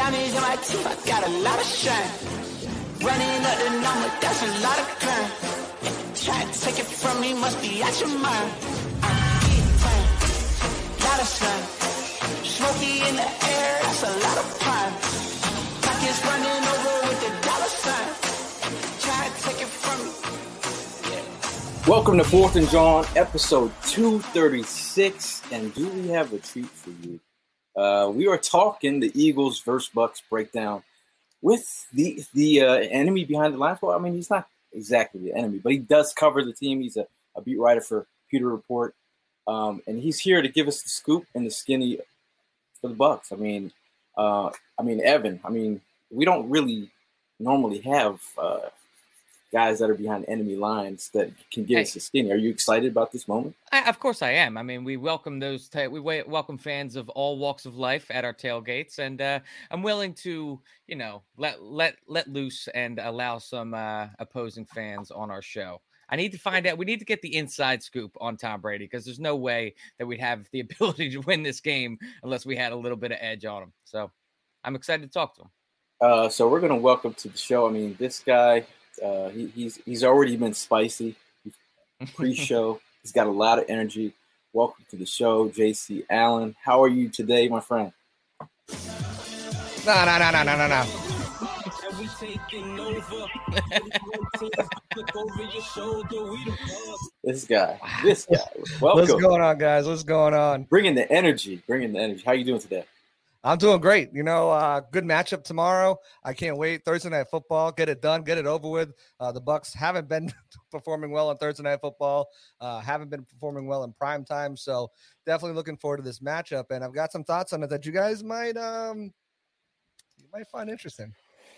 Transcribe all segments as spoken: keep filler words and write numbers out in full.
Diamonds in my teeth, I got a lot of shine. Running up the number, that's a lot of crime. Try to take it from me, must be out your mind. I'm big time, lot of sun. Smoky in the air, that's a lot of prime. Pockets running over with the dollar sign. Try to take it from me. Yeah. Welcome to Fourth and John, episode two thirty-six. And do we have a treat for you? Uh, we are talking the Eagles versus Bucks breakdown with the the uh, enemy behind the lines. Well, I mean, he's not exactly the enemy, but he does cover the team. He's a, a beat writer for Pewter Report, um, and he's here to give us the scoop and the skinny for the Bucks. I mean, uh, I mean, Evan. I mean, we don't really normally have uh, guys that are behind enemy lines that can give hey. us a skinny. Are you excited about this moment? I, of course I am. I mean, we welcome those. Ta- we wa- welcome fans of all walks of life at our tailgates, and uh, I'm willing to, you know, let let let loose and allow some uh, opposing fans on our show. I need to find out. We need to get the inside scoop on Tom Brady because there's no way that we'd have the ability to win this game unless we had a little bit of edge on him. So I'm excited to talk to him. Uh, so we're going to welcome to the show. I mean, this guy. Uh, he, he's he's already been spicy pre-show. He's got a lot of energy. Welcome to the show, J C Allen. How are you today, my friend? No, no, no, no, no, no, no. This guy, this guy. Welcome. What's going on, guys? What's going on? Bringing the energy, bringing the energy. How you doing today? I'm doing great. You know, uh, good matchup tomorrow. I can't wait. Thursday Night Football. Get it done. Get it over with. Uh, the Bucks haven't been performing well on Thursday Night Football. Uh, haven't been performing well in prime time. So definitely looking forward to this matchup. And I've got some thoughts on it that you guys might um you might find interesting.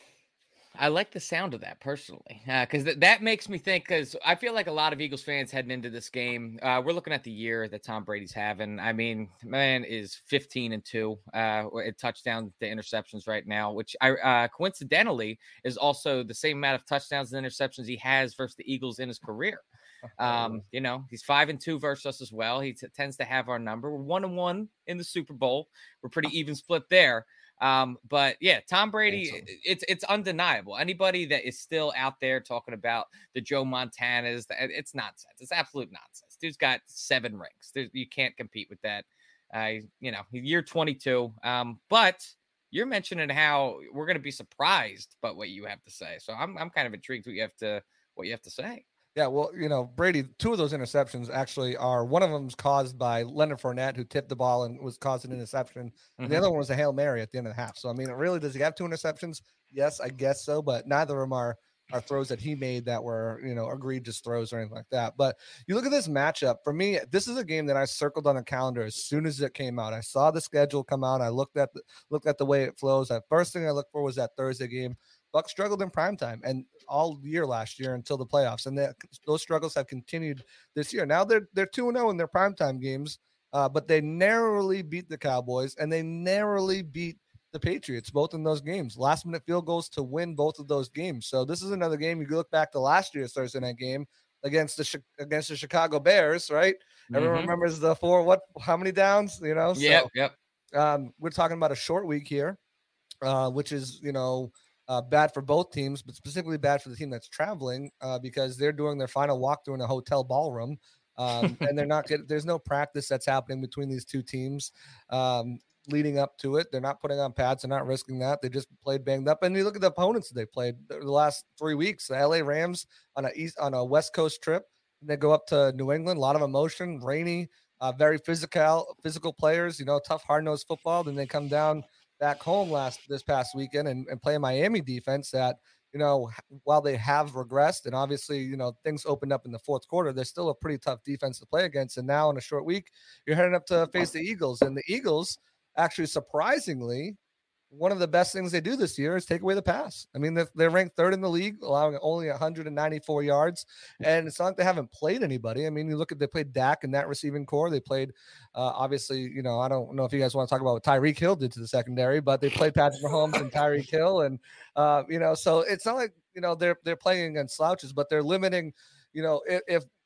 I like the sound of that personally, because uh, th- that makes me think, because I feel like a lot of Eagles fans heading into this game, uh, we're looking at the year that Tom Brady's having. I mean, man is fifteen and two, uh, at touchdowns to interceptions right now, which I uh, coincidentally is also the same amount of touchdowns and interceptions he has versus the Eagles in his career. Um, you know, he's five and two versus us as well. He t- tends to have our number. We're one and one in the Super Bowl. We're pretty even split there. Um, but yeah, Tom Brady, it's it's undeniable. Anybody that is still out there talking about the Joe Montanas, it's nonsense. It's absolute nonsense. Dude's got seven rings. There's, you can't compete with that. Uh, you know, year twenty-two. Um, but you're mentioning how we're going to be surprised by what you have to say. So I'm I'm kind of intrigued what you have to what you have to say. Yeah, well, you know, Brady, two of those interceptions actually are, one of them was caused by Leonard Fournette, who tipped the ball and was caused an interception. And mm-hmm. the other one was a Hail Mary at the end of the half. So, I mean, really, does he have two interceptions? Yes, I guess so, but neither of them are, are throws that he made that were, you know, egregious throws or anything like that. But you look at this matchup, for me, this is a game that I circled on the calendar as soon as it came out. I saw the schedule come out. I looked at the, looked at the way it flows. The first thing I looked for was that Thursday game. Bucks struggled in primetime and all year last year until the playoffs, and that, those struggles have continued this year. Now they're they're two and zero in their primetime games, uh, but they narrowly beat the Cowboys and they narrowly beat the Patriots both in those games. Last minute field goals to win both of those games. So this is another game. You look back to last year's Thursday night game against the against the Chicago Bears, right? Mm-hmm. Everyone remembers the four what how many downs? You know, yeah, so, yep. Um, we're talking about a short week here, uh, which is you know. Uh, bad for both teams, but specifically bad for the team that's traveling uh, because they're doing their final walkthrough in a hotel ballroom, um, and they're not getting. There's no practice that's happening between these two teams um, leading up to it. They're not putting on pads. They're not risking that. They just played banged up. And you look at the opponents they played the last three weeks. The L A Rams on a east on a West Coast trip. And they go up to New England. A lot of emotion, rainy, uh, very physical, physical players. You know, tough, hard-nosed football. Then they come down back home last this past weekend and, and play a Miami defense that, you know, while they have regressed and obviously, you know, things opened up in the fourth quarter, they're still a pretty tough defense to play against. And now in a short week, you're heading up to face the Eagles, and the Eagles actually surprisingly, one of the best things they do this year is take away the pass. I mean, they're, they're ranked third in the league, allowing only one hundred ninety-four yards. And it's not like they haven't played anybody. I mean, you look at, they played Dak in that receiving core. They played, uh, obviously, you know, I don't know if you guys want to talk about what Tyreek Hill did to the secondary, but they played Patrick Mahomes and Tyreek Hill. And, uh, you know, so it's not like, you know, they're, they're playing against slouches, but they're limiting, you know, if, if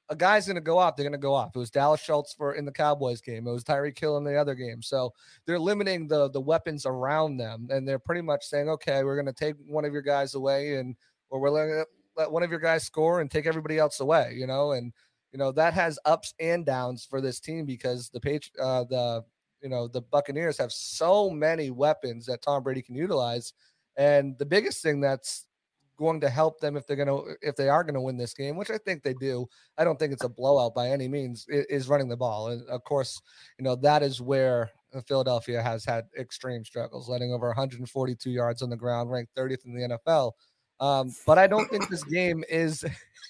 a guy's going to go off, they're going to go off. It was Dallas Schultz for in the Cowboys game. It was Tyreek Hill in the other game. So they're limiting the the weapons around them, and they're pretty much saying, okay, we're going to take one of your guys away, and or we're going to let one of your guys score and take everybody else away, you know, and you know that has ups and downs for this team because the page uh, the you know the Buccaneers have so many weapons that Tom Brady can utilize, and the biggest thing that's going to help them if they're going to if they are going to win this game, which I think they do. I don't think it's a blowout by any means, is running the ball. And of course, you know, that is where Philadelphia has had extreme struggles, letting over one hundred forty-two yards on the ground, ranked thirtieth in the N F L. Um, but I don't think this game is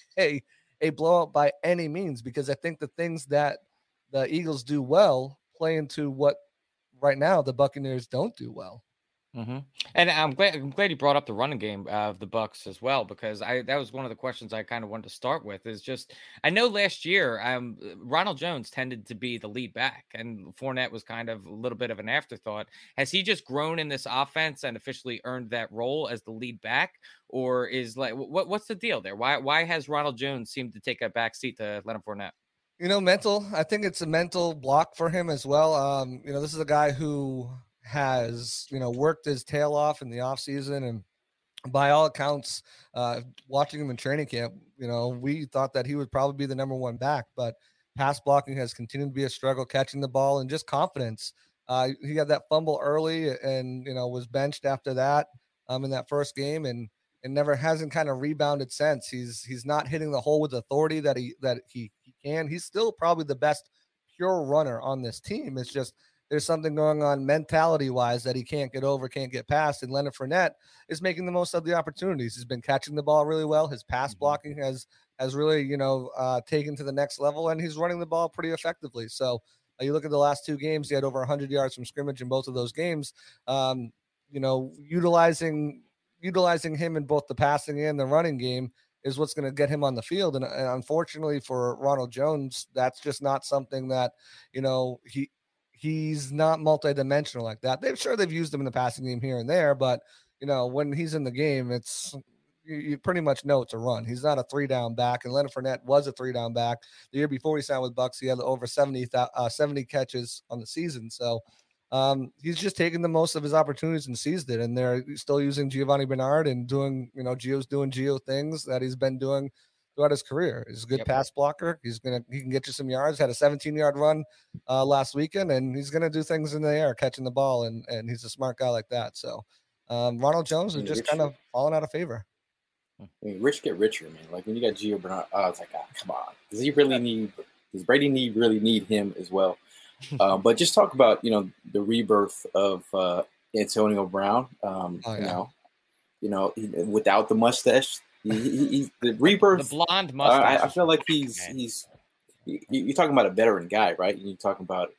a a blowout by any means, because I think the things that the Eagles do well play into what right now the Buccaneers don't do well. Mm-hmm. And I'm glad I'm glad you brought up the running game of the Bucs as well, because I that was one of the questions I kind of wanted to start with. Is just I know last year um, Ronald Jones tended to be the lead back, and Fournette was kind of a little bit of an afterthought. Has he just grown in this offense and officially earned that role as the lead back, or is like what what's the deal there? Why why has Ronald Jones seemed to take a back seat to Leonard Fournette? You know, mental. I think it's a mental block for him as well. Um, you know, this is a guy who has, you know, worked his tail off in the offseason, and by all accounts, uh, watching him in training camp, you know, we thought that he would probably be the number one back, but pass blocking has continued to be a struggle, catching the ball, and just confidence. Uh, he had that fumble early and, you know, was benched after that um, in that first game, and and never hasn't kind of rebounded since. He's he's not hitting the hole with authority that he that he, he can. He's still probably the best pure runner on this team. It's just there's something going on mentality-wise that he can't get over, can't get past, and Leonard Fournette is making the most of the opportunities. He's been catching the ball really well. His pass blocking has has really, you know, uh, taken to the next level, and he's running the ball pretty effectively. So uh, you look at the last two games, he had over one hundred yards from scrimmage in both of those games. Um, you know, utilizing utilizing him in both the passing and the running game is what's going to get him on the field. And, and unfortunately for Ronald Jones, that's just not something that, you know, he – he's not multidimensional like that. They've sure they've used him in the passing game here and there, but you know, when he's in the game, it's you, you pretty much know it's a run. He's not a three down back, and Leonard Fournette was a three down back. The year before he signed with Bucs, he had over seventy, uh, seventy catches on the season. So um, he's just taking the most of his opportunities and seized it. And they're still using Giovanni Bernard and doing, you know, Gio's doing Gio things that he's been doing throughout his career. He's a good yep. pass blocker. He's gonna he can get you some yards. Had a seventeen yard run uh, last weekend, and he's gonna do things in the air, catching the ball, and and he's a smart guy like that. So um, Ronald Jones is just Rich, kind of falling out of favor. I mean, rich get richer, man. Like when you got Gio Bernard, oh, it's like, oh, come on. Does he really need? Does Brady need really need him as well? uh, but just talk about you know the rebirth of uh, Antonio Brown. Um, oh, yeah. You know, you know, he, without the mustache. He, he, he, the rebirth, the blonde mustache. Uh, I, I feel like he's okay. he's. You, you're talking about a veteran guy, right? You're talking about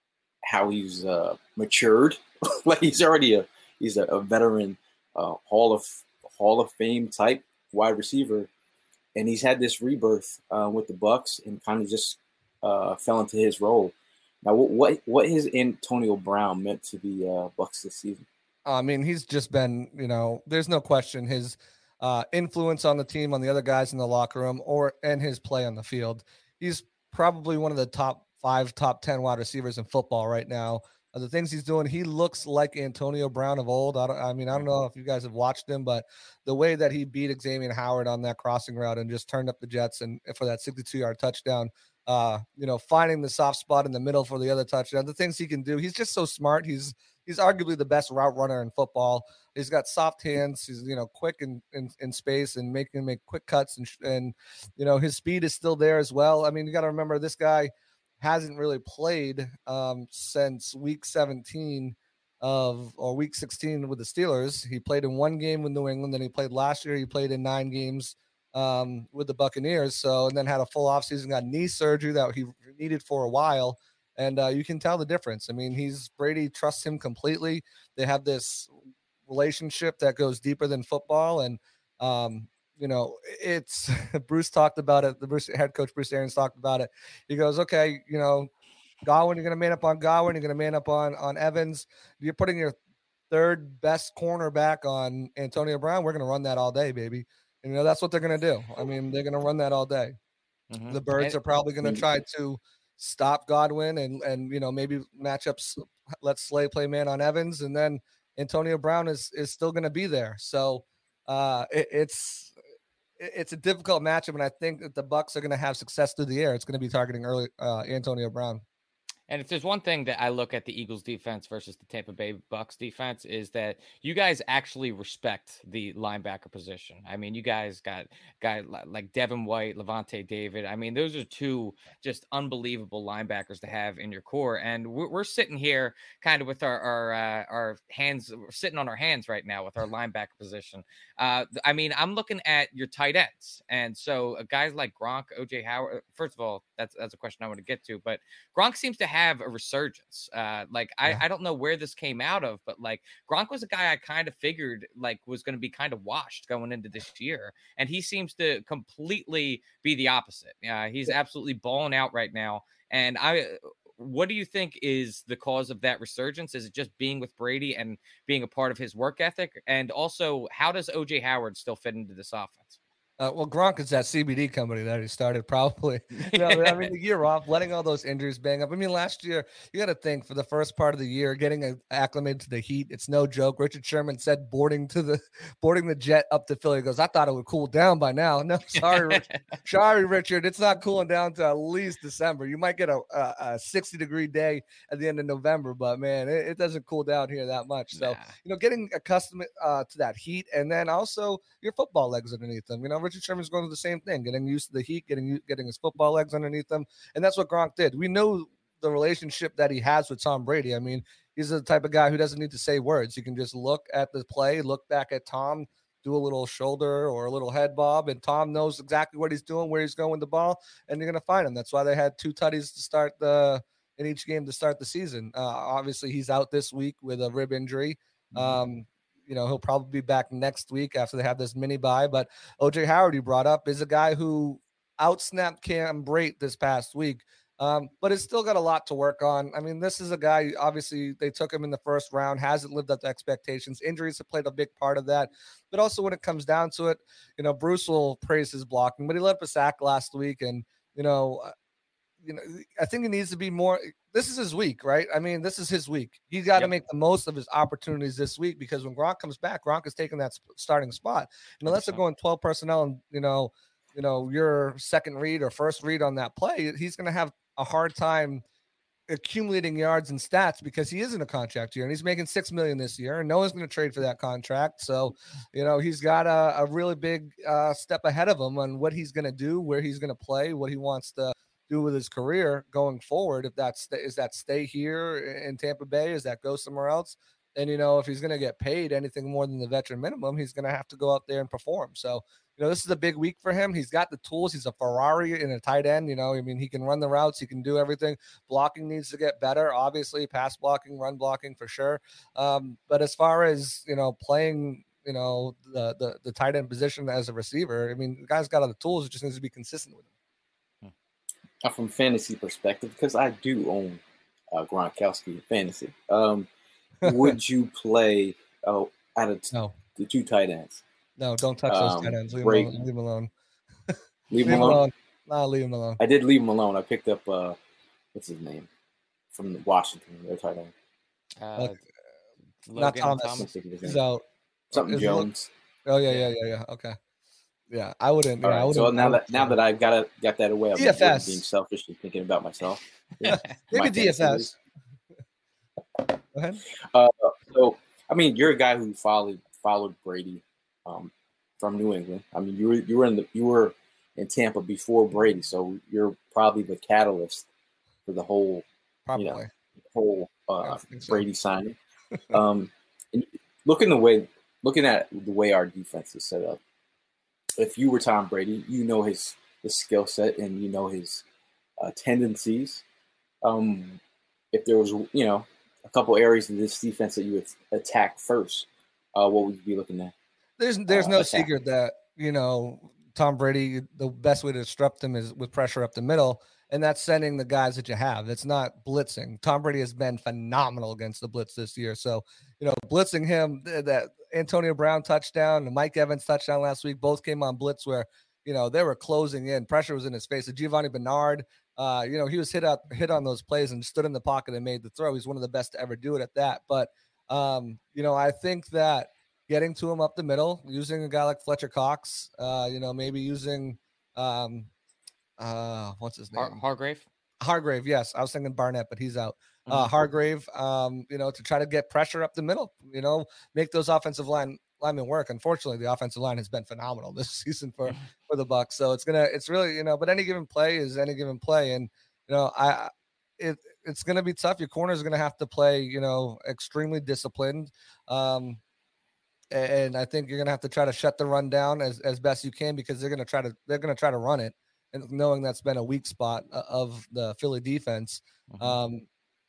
how he's uh, matured. Like he's already a he's a, a veteran, uh, Hall of Hall of Fame type wide receiver, and he's had this rebirth uh, with the Bucs and kind of just uh, fell into his role. Now, what what what has Antonio Brown meant to the uh, Bucs this season? I mean, he's just been, you know, there's no question his. Uh, influence on the team, on the other guys in the locker room, or and his play on the field. He's probably one of the top five, top ten wide receivers in football right now. Uh, the things he's doing, he looks like Antonio Brown of old. I, don't, I mean, I don't know if you guys have watched him, but the way that he beat Xavier Howard on that crossing route and just turned up the Jets and for that sixty-two yard touchdown, uh, you know, finding the soft spot in the middle for the other touchdown, the things he can do. He's just so smart. He's He's arguably the best route runner in football. He's got soft hands. He's, you know, quick in, in, in space and making make quick cuts. And, and, you know, his speed is still there as well. I mean, you got to remember this guy hasn't really played um, since week seventeen of or week sixteen with the Steelers. He played in one game with New England. Then he played last year. He played in nine games um, with the Buccaneers. So, and then had a full offseason, got knee surgery that he needed for a while. And uh, you can tell the difference. I mean, he's Brady trusts him completely. They have this relationship that goes deeper than football. And, um, you know, it's Bruce talked about it. The Bruce head coach, Bruce Arians, talked about it. He goes, okay, you know, Godwin, you're going to man up on Godwin. You're going to man up on, on Evans. You're putting your third best cornerback on Antonio Brown. We're going to run that all day, baby. And, you know, that's what they're going to do. I mean, they're going to run that all day. Mm-hmm. The Birds And, are probably going to try to stop Godwin and, and, you know, maybe matchups, let Slay play man on Evans, and then Antonio Brown is, is still going to be there. So uh, it, it's, it's a difficult matchup. And I think that the Bucs are going to have success through the air. It's going to be targeting early uh, Antonio Brown. And if there's one thing that I look at the Eagles defense versus the Tampa Bay Bucs defense is that you guys actually respect the linebacker position. I mean, you guys got guys like Devin White, Levante David. I mean, those are two just unbelievable linebackers to have in your core. And we're, we're sitting here kind of with our our, uh, our hands, we're sitting on our hands right now with our linebacker position. Uh, I mean, I'm looking at your tight ends. And so uh, guys like Gronk, O J Howard, first of all, that's, that's a question I want to get to, but Gronk seems to have have a resurgence. Uh, like I, Yeah. I don't know where this came out of, but like Gronk was a guy I kind of figured like was going to be kind of washed going into this year, and he seems to completely be the opposite. Uh, he's absolutely balling out right now, and I. What do you think is the cause of that resurgence? Is it just being with Brady and being a part of his work ethic? And also, how does O J Howard still fit into this offense? Uh, well, Gronk is that C B D company that he started probably. You know, I mean, the year off, letting all those injuries bang up. I mean, last year, you got to think for the first part of the year, getting a, acclimated to the heat, it's no joke. Richard Sherman said boarding to the boarding the jet up to Philly. He goes, I thought it would cool down by now. No, sorry, Richard. sorry, Richard. It's not cooling down to at least December. You might get a, a, a sixty degree day at the end of November, but man, it, it doesn't cool down here that much. So, Nah. you know, getting accustomed uh, to that heat, and then also your football legs underneath them. You know, Richard Sherman's going to the same thing, getting used to the heat, getting getting his football legs underneath them, and that's what Gronk did. We know the relationship that he has with Tom Brady. I mean, he's the type of guy who doesn't need to say words. You can just look at the play, look back at Tom, do a little shoulder or a little head bob, and Tom knows exactly what he's doing, where he's going with the ball, and you're going to find him. That's why they had two tutties to start the in each game to start the season. Uh, obviously, he's out this week with a rib injury. Um, You know, he'll probably be back next week after they have this mini bye. But O J Howard, you brought up, is a guy who outsnapped Cam Brate this past week, um, but has still got a lot to work on. I mean, this is a guy, obviously, they took him in the first round, hasn't lived up to expectations. Injuries have played a big part of that. But also when it comes down to it, you know, Bruce will praise his blocking, but he let up a sack last week. And, you know, you know, I think he needs to be more. This is his week, right? I mean, this is his week. He's got to Yep. make the most of his opportunities this week, because when Gronk comes back, Gronk is taking that sp- starting spot. And unless they're going twelve personnel and, you know, you know, your second read or first read on that play, he's going to have a hard time accumulating yards and stats because he is in a contract year and he's making six million this year, and no one's going to trade for that contract. So, you know, he's got a, a really big uh, step ahead of him on what he's going to do, where he's going to play, what he wants to do with his career going forward. If that's is that stay here in Tampa Bay, is that go somewhere else? And, you know, if he's going to get paid anything more than the veteran minimum, he's going to have to go out there and perform. So, you know, this is a big week for him. He's got the tools. He's a Ferrari in a tight end. You know, I mean, he can run the routes. He can do everything. Blocking needs to get better, obviously, pass blocking, run blocking for sure. Um, but as far as, you know, playing, you know, the, the, the tight end position as a receiver, I mean, the guy's got all the tools. It just needs to be consistent with him. From fantasy perspective, because I do own uh, Gronkowski in fantasy, um, would you play oh, out of t- No. the two tight ends? No, don't touch those Um, tight ends. Leave Brady. him alone. Leave him alone. Leave him alone. Nah, leave him alone. I did leave him alone. I picked up uh, what's his name from Washington, their tight end. Uh, Look, not Logan Thomas. I can't think of his He's name. out. Something Is it Lo- Jones. Oh yeah, yeah, yeah, yeah. Okay. Yeah, I wouldn't. All Yeah, I right. wouldn't. So now that now that I've got it, got that away, I'm D F S. being selfish and thinking about myself. Yeah, maybe my D F fantasy S. Go ahead. Uh, so, I mean, you're a guy who followed followed Brady um, from New England. I mean, you were you were in the you were in Tampa before Brady, so you're probably the catalyst for the whole Probably. you know whole uh, I think so. Brady signing. um, and looking the way looking at the way our defense is set up, if you were Tom Brady, you know his his skill set and you know his uh, tendencies. Um, if there was, you know, a couple areas of this defense that you would attack first, uh, what would you be looking at? There's there's uh, no attack. secret that, you know, Tom Brady, the best way to disrupt him is with pressure up the middle, and that's sending the guys that you have. It's not blitzing. Tom Brady has been phenomenal against the blitz this year. So, you know, blitzing him, th- that Antonio Brown touchdown, the Mike Evans touchdown last week, both came on blitz where, you know, they were closing in. Pressure was in his face. Giovanni Bernard, uh, you know, he was hit out, hit on those plays and stood in the pocket and made the throw. He's one of the best to ever do it at that. But, um, you know, I think that getting to him up the middle, using a guy like Fletcher Cox, uh, you know, maybe using, um, uh, what's his name? Har- Hargrave. Hargrave, yes. I was thinking Barnett, but he's out. Uh, Hargrave, um, you know, to try to get pressure up the middle, you know, make those offensive line linemen work. Unfortunately, the offensive line has been phenomenal this season for for the Bucs. So it's gonna, it's really, you know, but any given play is any given play, and you know, I, it it's gonna be tough. Your corner is gonna have to play, you know, extremely disciplined. Um, and I think you're gonna have to try to shut the run down as as best you can, because they're gonna try to they're gonna try to run it. And knowing that's been a weak spot of the Philly defense. Mm-hmm. Um,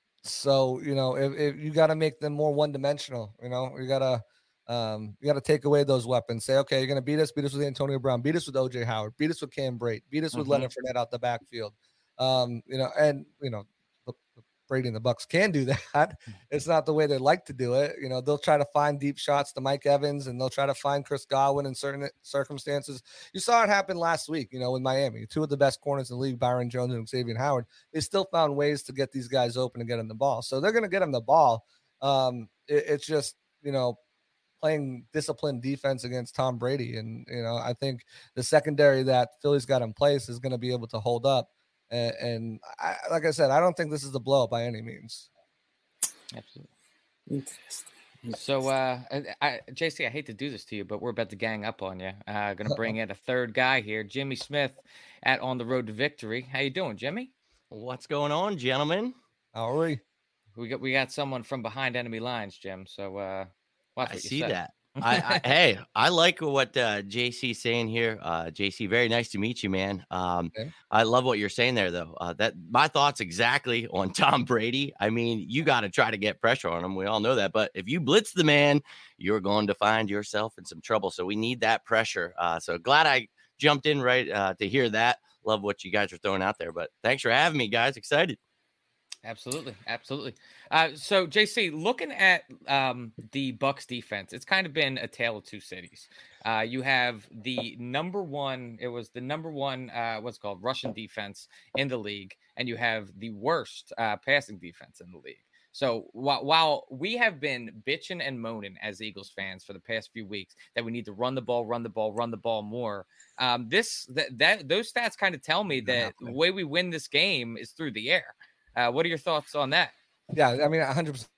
so, you know, if, if you got to make them more one-dimensional, you know, you got to, um, you got to take away those weapons. Say, okay, you're going to beat us, beat us with Antonio Brown, beat us with O J Howard, beat us with Cam Brate, beat us with Mm-hmm. Leonard Fournette out the backfield. Um, you know, and, you know, the, the Brady and the Bucs can do that. It's not the way they like to do it. You know, they'll try to find deep shots to Mike Evans, and they'll try to find Chris Godwin in certain circumstances. You saw it happen last week, you know, with Miami, two of the best corners in the league, Byron Jones and Xavier Howard. They still found ways to get these guys open and get them the ball. So they're going to get them the ball. Um, it, it's just, you know, playing disciplined defense against Tom Brady. And, you know, I think the secondary that Philly's got in place is going to be able to hold up. And, and I, like I said, I don't think this is a blow by any means. Absolutely. Interesting. So, uh, I, J C, I hate to do this to you, but we're about to gang up on you. Uh, going to bring in a third guy here, Jimmy Smith at On the Road to Victory. How you doing, Jimmy? What's going on, gentlemen? How are we? We got we got someone from behind enemy lines, Jim. So, uh, watch I what you see say. that. I, I hey, I like what uh, J C's saying here. Uh, J C, very nice to meet you, man. Um, Okay. I love what you're saying there, though. Uh, that my thoughts exactly on Tom Brady. I mean, you got to try to get pressure on him. We all know that. But if you blitz the man, you're going to find yourself in some trouble. So we need that pressure. Uh, so glad I jumped in right uh, to hear that. Love what you guys are throwing out there. But thanks for having me, guys. Excited. Absolutely, absolutely. Uh, so, J C, looking at um, the Bucs defense, it's kind of been a tale of two cities. Uh, you have the number one; it was the number one, uh, what's it called Russian defense in the league, and you have the worst uh, passing defense in the league. So, while, while we have been bitching and moaning as Eagles fans for the past few weeks that we need to run the ball, run the ball, run the ball more, um, this that that those stats kind of tell me that the way we win this game is through the air. Uh, what are your thoughts on that? Yeah, I mean, one hundred percent.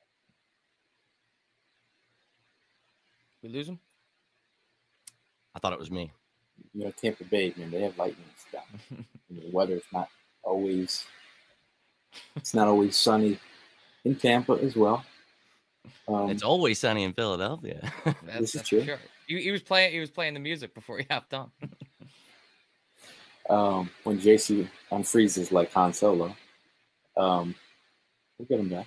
We lose them? I thought it was me. You know, Tampa Bay, man, they have lightning stuff. You know, the weather is not always, it's not always sunny in Tampa as well. Um, It's always sunny in Philadelphia. That's, This is that's true. for sure. He, he was playing. He was playing the music before he hopped on. um, when J C unfreezes like Han Solo, um, we'll get him back.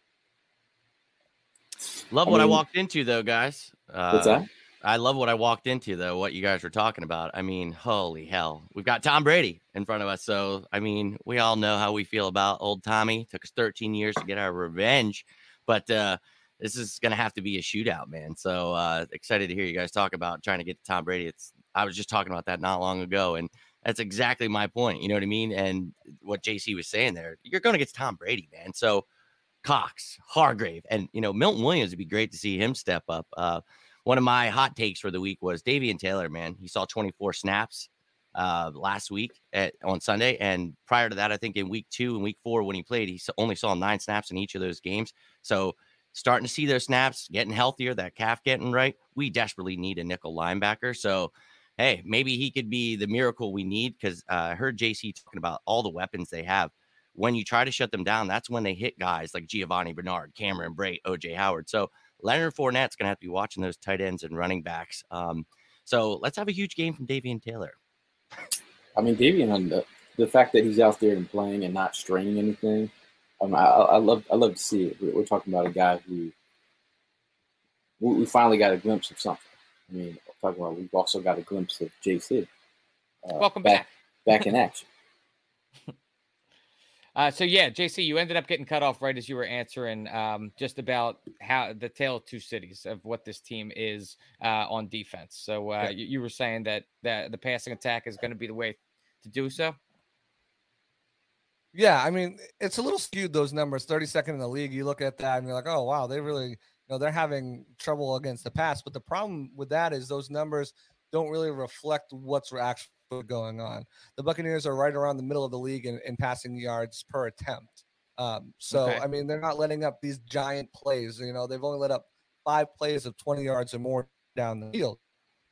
Love I what I mean- walked into, though, guys. Uh, What's that? I love what I walked into, though, what you guys were talking about. I mean, holy hell. We've got Tom Brady in front of us. So, I mean, we all know how we feel about old Tommy. Took us thirteen years to get our revenge. But uh, this is going to have to be a shootout, man. So uh, excited to hear you guys talk about trying to get to Tom Brady. It's I was just talking about that not long ago, and that's exactly my point. You know what I mean? And what J C was saying there, you're going to get to Tom Brady, man. So Cox, Hargrave, and, you know, Milton Williams would be great to see him step up. Uh, one of my hot takes for the week was Davian Taylor, man. He saw twenty-four snaps uh, last week at, on Sunday. And prior to that, I think in week two and week four, when he played, he only saw nine snaps in each of those games. So starting to see those snaps, getting healthier, that calf getting right. We desperately need a nickel linebacker. So, hey, maybe he could be the miracle we need, because uh, I heard J C talking about all the weapons they have. When you try to shut them down, that's when they hit guys like Giovanni Bernard, Cameron Brate, O J Howard. So Leonard Fournette's going to have to be watching those tight ends and running backs. Um, so let's have a huge game from Davian Taylor. I mean, Davian, the, the fact that he's out there and playing and not straining anything, um, I, I love I love to see it. We're, we're talking about a guy who we, we finally got a glimpse of something. I mean, we're talking about we've also got a glimpse of J C. Uh, Welcome back. Back in action. Uh, so yeah, J C, you ended up getting cut off right as you were answering um, just about how the tale of two cities of what this team is uh, on defense. So uh, Yeah. you, you were saying that that the passing attack is going to be the way to do so. Yeah, I mean, it's a little skewed, those numbers. thirty-second in the league. You look at that and you're like, oh wow, they really, you know, they're having trouble against the pass. But the problem with that is those numbers don't really reflect what's actually going on. The Buccaneers are right around the middle of the league in, in passing yards per attempt. Um, so Okay. I mean, they're not letting up these giant plays. You know, they've only let up five plays of twenty yards or more down the field.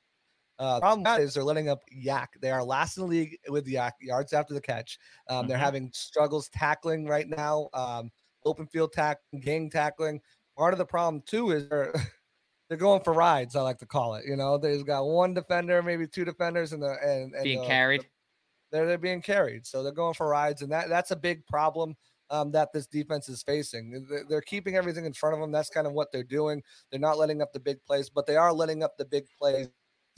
Uh, the problem with that is they're letting up yak. They are last in the league with yak yards after the catch. Um, Mhm. They're having struggles tackling right now, um, open field tackling, gang tackling. Part of the problem too is they're they're going for rides. I like to call it. You know, they've got one defender, maybe two defenders, and the and, and Being the, carried. they're they're being carried. So they're going for rides, and that that's a big problem um, that this defense is facing. They're, they're keeping everything in front of them. That's kind of what they're doing. They're not letting up the big plays, but they are letting up the big plays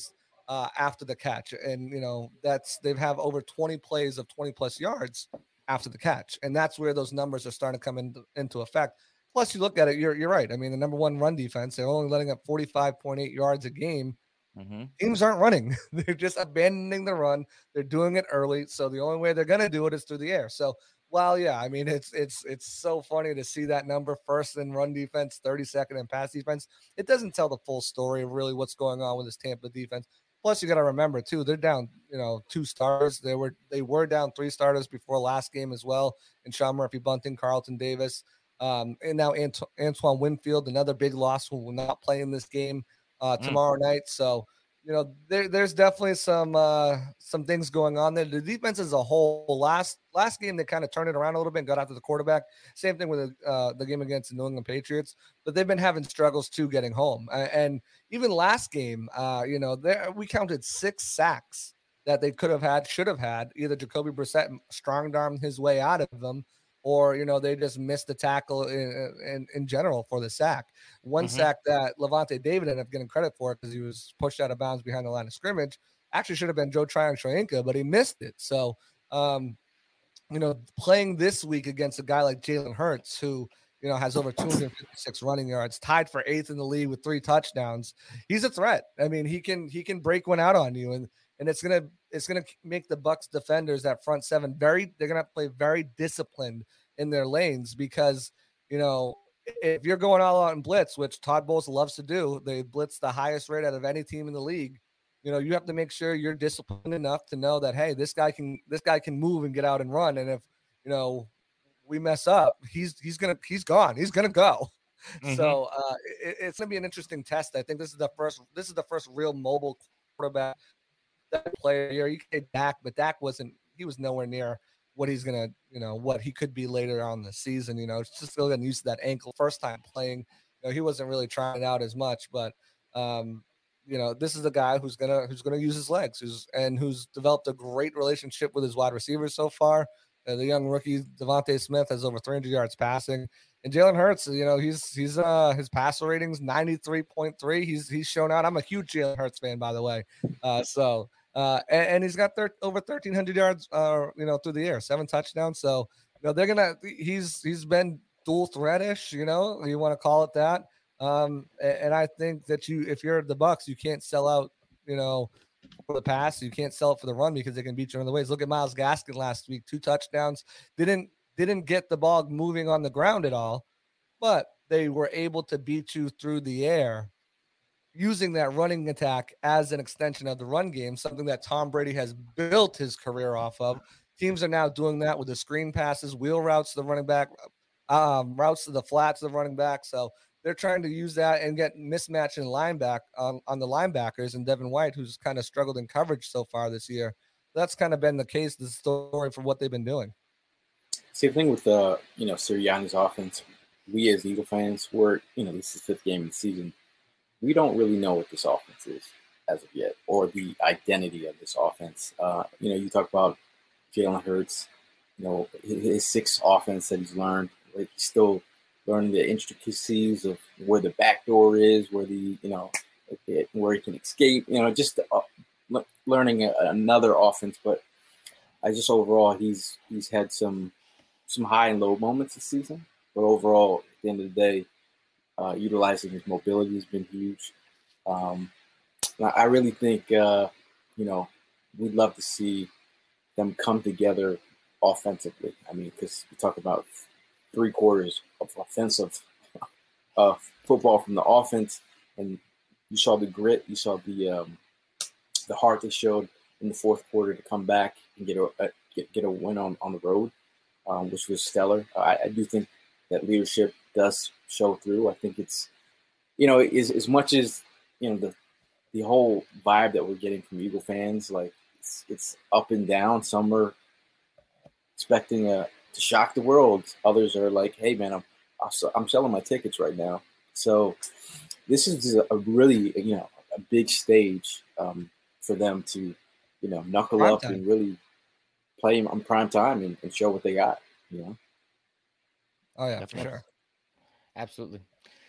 uh, after the catch. And you know that's they've have over twenty plays of twenty plus yards after the catch, and that's where those numbers are starting to come into, into effect. Plus, you look at it, you're you're right. I mean, the number one run defense, they're only letting up forty-five point eight yards a game. Mm-hmm. Teams aren't running. They're just abandoning the run. They're doing it early. So the only way they're going to do it is through the air. So, well, yeah, I mean, it's it's it's so funny to see that number first in run defense, thirty-second in pass defense. It doesn't tell the full story of really what's going on with this Tampa defense. Plus, you got to remember too, they're down, you know, two starters. They were they were down three starters before last game as well. And Sean Murphy Bunting, Carlton Davis, um, and now Ant- Antoine Winfield, another big loss who will not play in this game uh, tomorrow mm. night. So, you know, there, there's definitely some uh, some things going on there. The defense as a whole, last last game, they kind of turned it around a little bit and got after the quarterback. Same thing with the, uh, the game against the New England Patriots. But they've been having struggles, too, getting home. Uh, and even last game, uh, you know, there we counted six sacks that they could have had, should have had. Either Jacoby Brissett strong-armed his way out of them, or, you know, they just missed the tackle in, in, in general for the sack. One mm-hmm. sack that Levante David ended up getting credit for because he was pushed out of bounds behind the line of scrimmage. Actually should have been Joe Tryon-Shoyinka, but he missed it. So, um, you know, playing this week against a guy like Jalen Hurts, who, you know, has over two hundred fifty-six running yards, tied for eighth in the league with three touchdowns. He's a threat. I mean, he can he can break one out on you, and and it's gonna it's gonna make the Bucks defenders, that front seven, very they're gonna play very disciplined in their lanes because, you know, if you're going all out in blitz, which Todd Bowles loves to do, they blitz the highest rate out of any team in the league. You know, you have to make sure you're disciplined enough to know that, hey, this guy can this guy can move and get out and run, and if you know we mess up, he's he's gonna he's gone. He's gonna go. Mm-hmm. So uh, it, it's gonna be an interesting test. I think this is the first this is the first real mobile quarterback player here. You can say Dak, but Dak wasn't. He was nowhere near what he's gonna, you know, what he could be later on in the season. You know, it's just still getting used to that ankle. First time playing, you know, he wasn't really trying it out as much. But um, you know, this is a guy who's gonna who's gonna use his legs, who's and who's developed a great relationship with his wide receivers so far. Uh, the young rookie Devontae Smith has over three hundred yards passing, and Jalen Hurts, you know, he's he's uh his passer ratings ninety-three point three. He's he's shown out. I'm a huge Jalen Hurts fan, by the way. Uh, so uh, and, and he's got thir- over thirteen hundred yards, uh, you know, through the air, seven touchdowns. So you know they're gonna. He's he's been dual threatish, you know, you want to call it that. Um, and, and I think that you, if you're the Bucks, you can't sell out, you know, for the pass. You can't sell it for the run because they can beat you in other ways. Look at Myles Gaskin last week, two touchdowns. Didn't didn't get the ball moving on the ground at all, but they were able to beat you through the air using that running attack as an extension of the run game, something that Tom Brady has built his career off of. Teams are now doing that with the screen passes, wheel routes to the running back, um, routes to the flats of the running back. So they're trying to use that and get mismatch in lineback on, on the linebackers, and Devin White, who's kind of struggled in coverage so far this year. That's kind of been the case, the story for what they've been doing. Same thing with the, uh, you know, Sirianni's offense. We as Eagle fans, we're, you know, this is the fifth game of the season. We don't really know what this offense is as of yet, or the identity of this offense. Uh, you know, you talk about Jalen Hurts, you know, his, his sixth offense that he's learned. Like, he's still learning the intricacies of where the back door is, where the, you know, where he can escape, you know, just uh, learning a, another offense. But I just overall, he's he's had some some high and low moments this season, but overall, at the end of the day, uh, utilizing his mobility has been huge. Um, I really think, uh, you know, we'd love to see them come together offensively. I mean, because you talk about three quarters of offensive uh, football from the offense, and you saw the grit, you saw the um, the heart they showed in the fourth quarter to come back and get a, a get, get a win on, on the road, um, which was stellar. I, I do think that leadership does show through. I think it's, you know, as, as much as, you know, the the whole vibe that we're getting from Eagle fans, like it's, it's up and down. Some are expecting a, to shock the world. Others are like, hey, man, I'm I'm selling my tickets right now. So this is a really, you know, a big stage um, for them to, you know, knuckle Prime up time. and really play on prime time and, and show what they got, you know. Oh yeah, Definitely. for sure. Absolutely.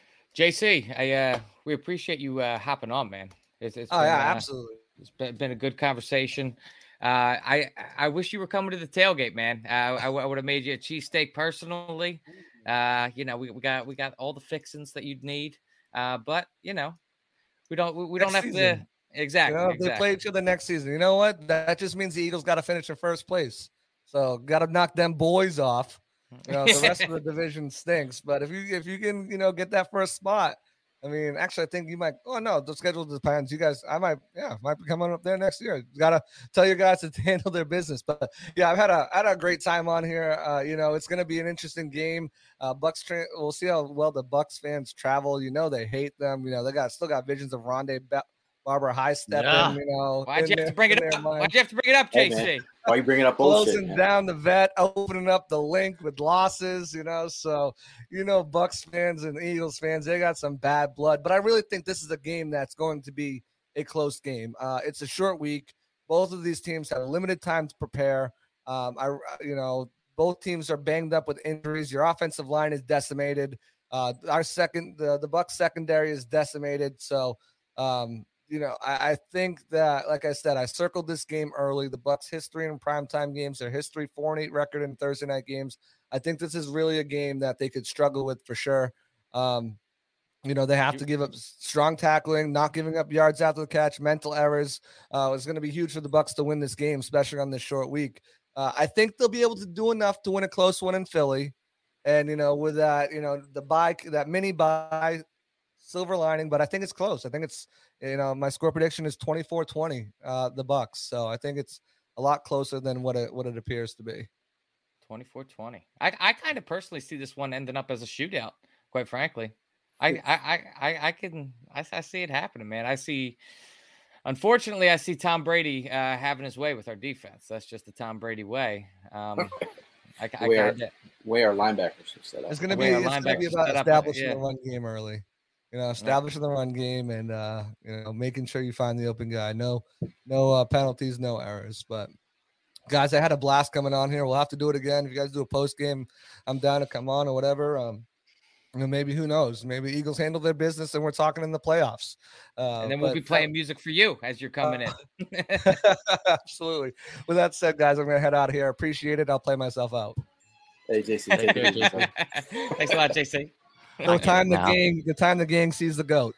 J C, I uh, we appreciate you uh, hopping on, man. It's, it's Oh been, yeah, uh, absolutely. It's been, been a good conversation. Uh, I I wish you were coming to the tailgate, man. Uh, I, I would have made you a cheesesteak personally. Uh, you know, we, we got we got all the fixings that you'd need. Uh, but you know, we don't we, we don't Next have season. to exactly. You know, if they exactly. play each other next season, you know what? That just means the Eagles got to finish in first place. So got to knock them boys off. You know, the rest of the division stinks. But if you if you can, you know, get that first spot, I mean, actually, I think you might. Oh no, the schedule depends. You guys, I might, yeah, might be coming up there next year. Got to tell you guys to handle their business. But yeah, I've had a had a great time on here. Uh, you know, it's going to be an interesting game. Uh, Bucks, tra- we'll see how well the Bucks fans travel. You know, they hate them. You know, they got still got visions of Rondé Be- Barbara High stepping. Yeah. You know, Why'd you in have to their- bring in it their up? mind. Why'd you have to bring it up, Hey, J C? man. Why are you bringing up bullshit, Closing man? down the vet, opening up the link with losses, you know. So, you know, Bucks fans and Eagles fans, they got some bad blood. But I really think this is a game that's going to be a close game. Uh, it's a short week. Both of these teams have limited time to prepare. Um, I, you know, both teams are banged up with injuries. Your offensive line is decimated. Uh, our second, the the Bucks secondary is decimated. So, um, you know, I, I think that, like I said, I circled this game early. The Bucks' history in primetime games, their history four and eight record in Thursday night games. I think this is really a game that they could struggle with for sure. Um, you know, they have to give up strong tackling, not giving up yards after the catch, mental errors. Uh, it's going to be huge for the Bucks to win this game, especially on this short week. Uh, I think they'll be able to do enough to win a close one in Philly. And, you know, with that, you know, the buy, that mini buy, silver lining, but I think it's close. I think it's, you know, my score prediction is twenty-four twenty, uh, the Bucks. So I think it's a lot closer than what it what it appears to be. twenty-four twenty. I I kind of personally see this one ending up as a shootout, quite frankly. I I I I, I can I, I see it happening, man. I see unfortunately I see Tom Brady uh, having his way with our defense. That's just the Tom Brady way. Um I, I Where, kinda, way our linebackers are set up. It's gonna The be way our it's gonna be linebackers about set up, establishing yeah. the run game early. You know, establishing the run game and uh, you know, making sure you find the open guy. No, no uh, penalties, no errors. But guys, I had a blast coming on here. We'll have to do it again. If you guys do a post game, I'm down to come on or whatever. Um, you know, maybe who knows? Maybe Eagles handle their business and we're talking in the playoffs. Uh, and then we'll but- be playing music for you as you're coming in. Absolutely. With that said, guys, I'm gonna head out of here. Appreciate it. I'll play myself out. Hey, J C, Take take care, it easy, J C. bud. Thanks a lot, J C. The time the Now. gang, the time the gang sees the goat.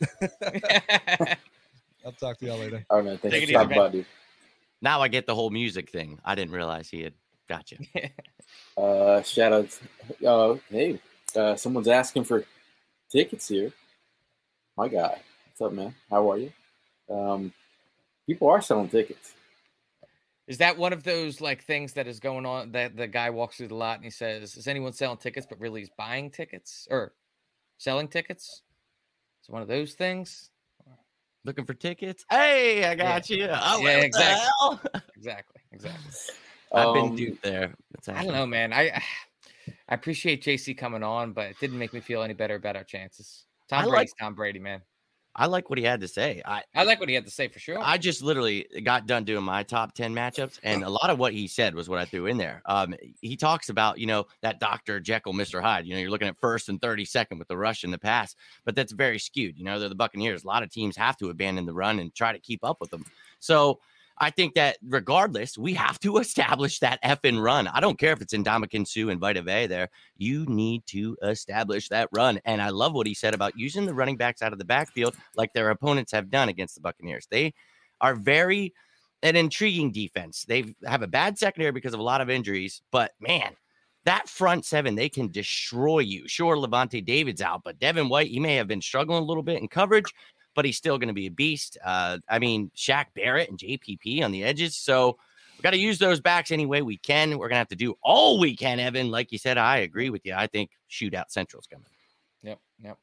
I'll talk to y'all later. All right, man. Thanks Take for it stopping easy, man. by, dude. Now I get the whole music thing. I didn't realize he had got you. Uh, shout out. Uh, hey, uh, someone's asking for tickets here. My guy. What's up, man? How are you? Um, people are selling tickets. Is that one of those like things that is going on that the guy walks through the lot and he says, is anyone selling tickets, but really he's buying tickets or selling tickets? It's one of those things. Looking for tickets? Hey, I got you. Oh, Yeah, what exactly. the hell? Exactly. Exactly. I've been Um, duped there. It's I don't happened. know, man. I I appreciate J C coming on, but it didn't make me feel any better about our chances. Tom I like- Brady's Tom Brady, man. I like what he had to say. I I like what he had to say for sure. I just literally got done doing my top ten matchups, and a lot of what he said was what I threw in there. Um, he talks about, you know, that Doctor Jekyll, Mister Hyde. You know, you're looking at first and thirty-second with the rush and the pass, but that's very skewed. You know, they're the Buccaneers. A lot of teams have to abandon the run and try to keep up with them. So I think that regardless, we have to establish that effing run. I don't care if it's Ndamukong Suh and Vita Vea there. You need to establish that run. And I love what he said about using the running backs out of the backfield like their opponents have done against the Buccaneers. They are very an intriguing defense. They have a bad secondary because of a lot of injuries, but man, that front seven, they can destroy you. Sure, Levante David's out, but Devin White, he may have been struggling a little bit in coverage, but he's still going to be a beast. Uh, I mean, Shaq Barrett and J P P on the edges. So we've got to use those backs any way we can. We're going to have to do all we can, Evan. Like you said, I agree with you. I think Shootout Central's coming. Yep, yep.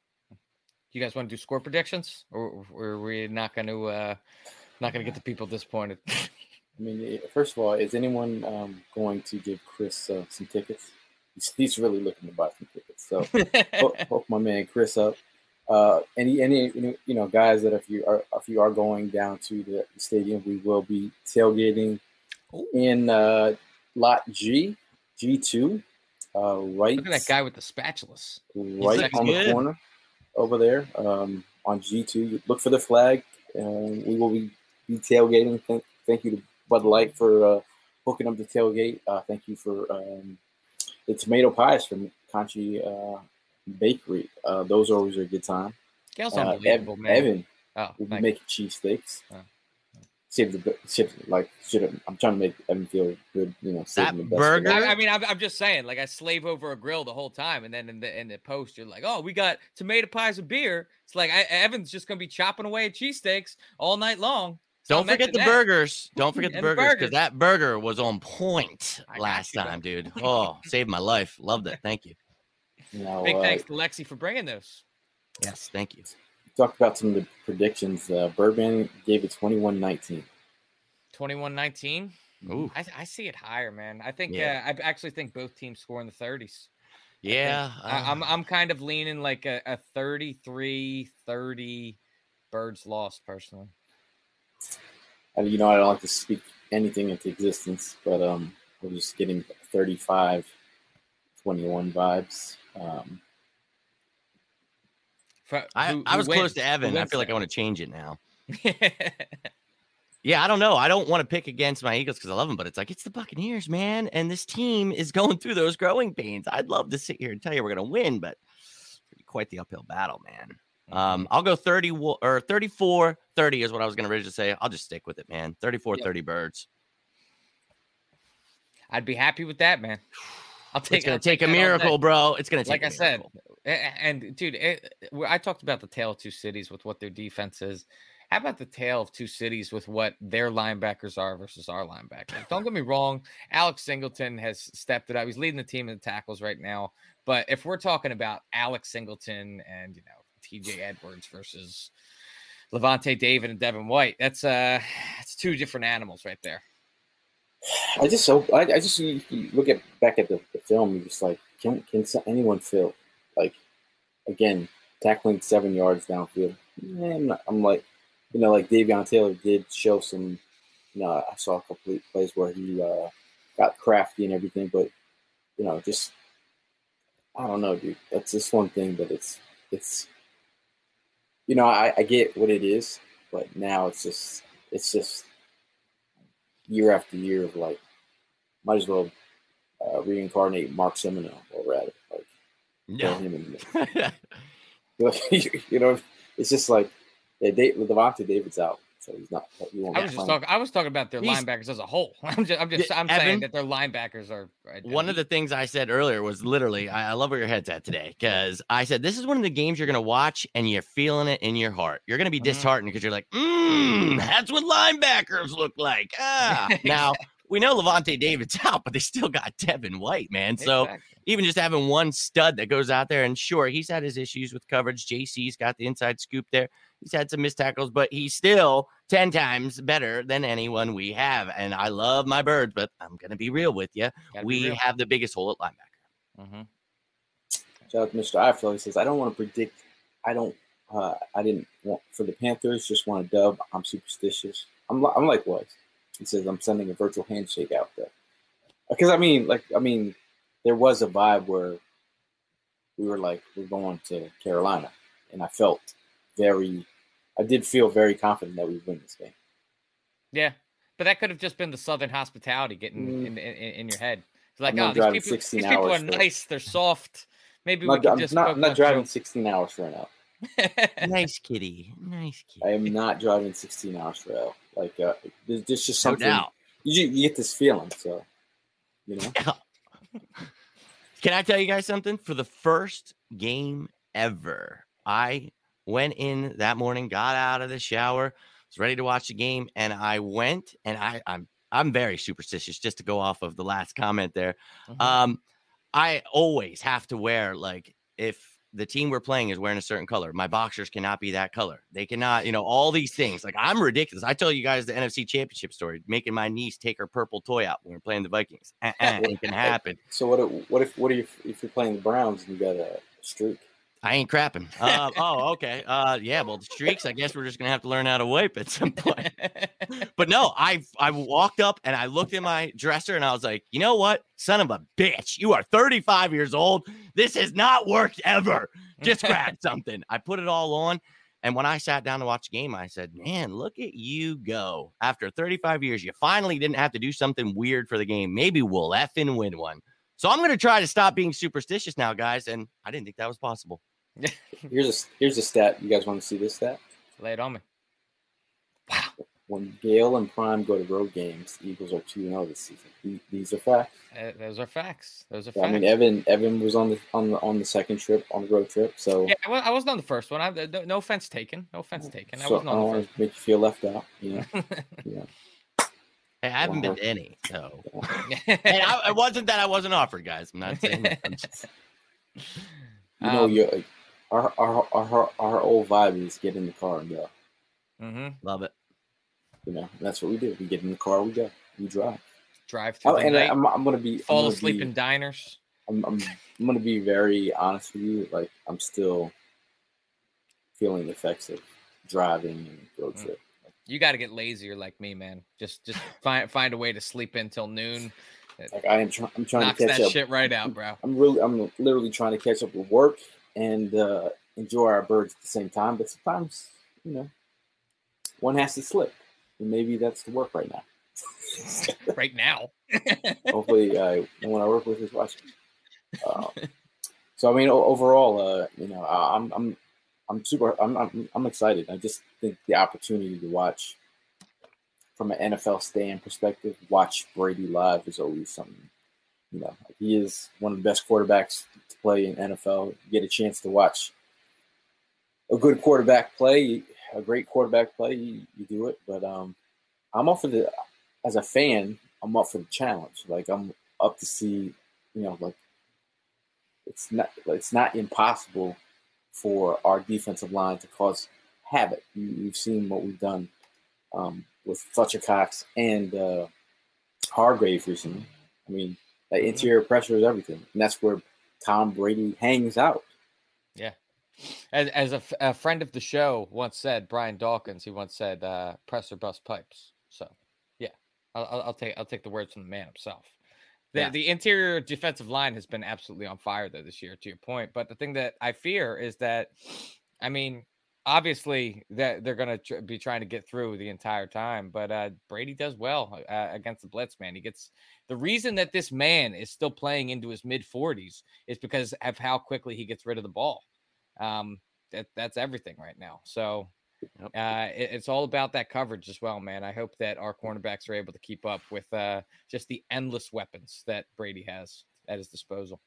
You guys want to do score predictions, or, or are we not going to uh, not going to get the people disappointed? I mean, first of all, is anyone um, going to give Chris uh, some tickets? He's, he's really looking to buy some tickets. So hook, hook my man Chris up. Uh, any any you know guys that if you are if you are going down to the stadium, we will be tailgating Ooh. in uh, lot G G two, uh, right. Look at that guy with the spatulas, right on good. the corner over there um, on G two. You look for the flag. Um, we will be, be tailgating. Thank thank you to Bud Light for uh, hooking up the tailgate. Uh, thank you for um, the tomato pies from Conchi. Uh, Bakery. Uh, those always are a good time. Gail's uh, unbelievable, Ev- man. Evan oh, will be making cheesesteaks. Oh. Save the save, like should I'm trying to make Evan feel good, you know. That the best burger. I, I mean, I'm, I'm just saying, like I slave over a grill the whole time, and then in the in the post, you're like, oh, we got tomato pies and beer. It's like I, Evan's just gonna be chopping away at cheesesteaks all night long. So Don't forget the that. burgers. Don't forget the And burgers burgers. because that burger was on point I last got you, time, dude. Oh, saved my life. Loved it. Thank you. You know, Big uh, thanks to Lexi for bringing those. Yes, thank you. Talked about some of the predictions. Uh, Birdman gave it twenty-one nineteen. twenty-one nineteen. Ooh. I, I see it higher, man. I think Yeah. uh, I actually think both teams score in the thirties. Yeah. I uh, I'm I'm kind of leaning like a, a thirty-three thirty Birds lost personally. And you know, I don't like to speak anything into existence, but um, we're just getting thirty-five twenty-one vibes. Um, For, I, who, I who was wins? close to Evan. Who I wins feel like I that? want to change it now. Yeah, I don't know. I don't want to pick against my Eagles because I love them, but it's like it's the Buccaneers, man, and this team is going through those growing pains. I'd love to sit here and tell you we're going to win, but it's quite the uphill battle, man. Um, I'll go thirty or thirty-four thirty is what I was going to originally say. I'll just stick with it, man. thirty-four thirty Birds. I'd be happy with that, man. I'll take. It's going I'll to take that a all miracle, day. bro. It's going to take Like a I said, miracle. a- and dude, it, I talked about the tale of two cities with what their defense is. How about the tale of two cities with what their linebackers are versus our linebackers? Don't get me wrong. Alex Singleton has stepped it up. He's leading the team in the tackles right now. But if we're talking about Alex Singleton and, you know, T J Edwards versus Levante David and Devin White, that's uh, that's two different animals right there. I just so I, I just you, you look at back at the, the film. You're just like, can can anyone feel like again tackling seven yards downfield? Eh, I'm, not, I'm like, you know, like Davion Taylor did show some. You know, I saw a complete plays where he uh, got crafty and everything, but you know, just I don't know, dude. That's just one thing, but it's it's. You know, I, I get what it is, but now it's just it's just year after year of like, might as well uh, reincarnate Mark Semino or rather like Yeah. throw him in there. You know, it's just like yeah, Dave, Levante David's out, so he's not. He won't I be was just playing. talking. I was talking about their He's- linebackers as a whole. I'm just. I'm just. Yeah, I'm Evan, saying that their linebackers are. are One of the things I said earlier was literally, I, I love where your head's at today because I said this is one of the games you're going to watch and you're feeling it in your heart. You're going to be Mhm. disheartened because you're like, mm, that's what linebackers look like. Ah, now we know Levante David's out, but they still got Devin White, man. So Exactly. even just having one stud that goes out there, and sure, he's had his issues with coverage. J C's got the inside scoop there. He's had some missed tackles, but he's still ten times better than anyone we have. And I love my Birds, but I'm going to be real with you. Gotta be We real. have the biggest hole at linebacker. Mhm. Shout out to Mister Eifel. He says, "I don't want to predict. I don't. Uh, I didn't want for the Panthers. Just want a dub. I'm superstitious. I'm. li- I'm like what he says. I'm sending a virtual handshake out there because I mean, like, I mean, there was a vibe where we were like, we're going to Carolina, and I felt very. I did feel very confident that we win this game. Yeah. But that could have just been the Southern hospitality getting Mm. in, in in your head. It's like, I'm not oh, driving these people, sixteen these people are hours for it. nice. They're soft. Maybe I'm we not, can I'm just not, poke I'm not one driving joke. sixteen hours for an L. Nice kitty. Nice kitty. I am not driving sixteen hours for L. Like, uh, there's, there's just No something. doubt. You, you get this feeling, so, you know. Can I tell you guys something? For the first game ever, I went in that morning, got out of the shower, was ready to watch the game, and I went and I, I'm I'm very superstitious, just to go off of the last comment there. Mhm. Um, I always have to wear, like, if the team we're playing is wearing a certain color, my boxers cannot be that color. They cannot, you know, all these things. Like, I'm ridiculous. I tell you guys the N F C Championship story, making my niece take her purple toy out when we're playing the Vikings. Uh-uh, it can happen. So what? If, what if? What if? If you're playing the Browns and you got a streak? I ain't crapping. Uh, oh, okay. Uh, yeah. Well, the streaks. I guess we're just gonna have to learn how to wipe at some point. But no, I I walked up and I looked in my dresser and I was like, you know what, son of a bitch, you are thirty-five years old. This has not worked ever. Just grab something. I put it all on, and when I sat down to watch the game, I said, man, look at you go. After thirty-five years, you finally didn't have to do something weird for the game. Maybe we'll effing win one. So I'm gonna try to stop being superstitious now, guys. And I didn't think that was possible. Here's a here's a stat. You guys want to see this stat? Lay it on me. When Gale and Prime go to road games, the Eagles are two and zero this season. These- These are facts. Uh, those are facts. Those are I facts. mean, Evan Evan was on the on the on the second trip on the road trip, so yeah, I wa- I wasn't on the first one. I, no, no offense taken. No offense taken. I so I wasn't don't on the want first to make you feel left out. You know, one. you know. Hey, I haven't Wow. been to any, so and I, it wasn't that I wasn't offered, guys. I'm not saying that. I'm just- You know, Um, you're, like, our, our our our old vibe is get in the car and go. Mhm. love it. You know, and that's what we do. We get in the car, we go, we drive. Drive through Oh, the and night. I'm, I'm gonna be I'm fall gonna asleep be- in diners. I'm, I'm I'm gonna be very honest with you. Like, I'm still feeling the effects of driving and road Mm. trip. You got to get lazier like me, man. Just just find find a way to sleep until noon. It Like, I am trying. I'm trying knocks to catch that up. shit right out, bro. I'm really, I'm literally trying to catch up with work and uh, enjoy our birds at the same time. But sometimes, you know, one has to slip, and maybe that's the work right now. Right now. Hopefully, uh, no one I work with is watching. Uh, so, I mean, o- overall, uh, you know, I- I'm, I'm, I'm super, I'm, I'm, I'm excited. I just think the opportunity to watch from an N F L stand perspective, watch Brady live is always something. You know, he is one of the best quarterbacks to play in N F L. You get a chance to watch a good quarterback play, a great quarterback play, you, you do it. But um, I'm up for the, as a fan, I'm up for the challenge. Like, I'm up to see, you know, like, it's not, it's not impossible for our defensive line to cause havoc. You, you've seen what we've done um, with Fletcher Cox and uh, Hargrave recently. I mean, that interior pressure is everything, and that's where Tom Brady hangs out. Yeah. As, as a, f- a friend of the show once said, Brian Dawkins, he once said, uh, press or bust pipes. So, yeah, I'll, I'll, I'll take I'll take the words from the man himself. The, Yeah. the interior defensive line has been absolutely on fire, though, this year, to your point. But the thing that I fear is that, I mean, obviously that they're going to tr- be trying to get through the entire time. But uh, Brady does well uh, against the blitz, man. He gets the reason that this man is still playing into his mid forties is because of how quickly he gets rid of the ball. Um, that, that's everything right now. So Yep. uh, it, it's all about that coverage as well, man. I hope that our cornerbacks are able to keep up with uh, just the endless weapons that Brady has at his disposal.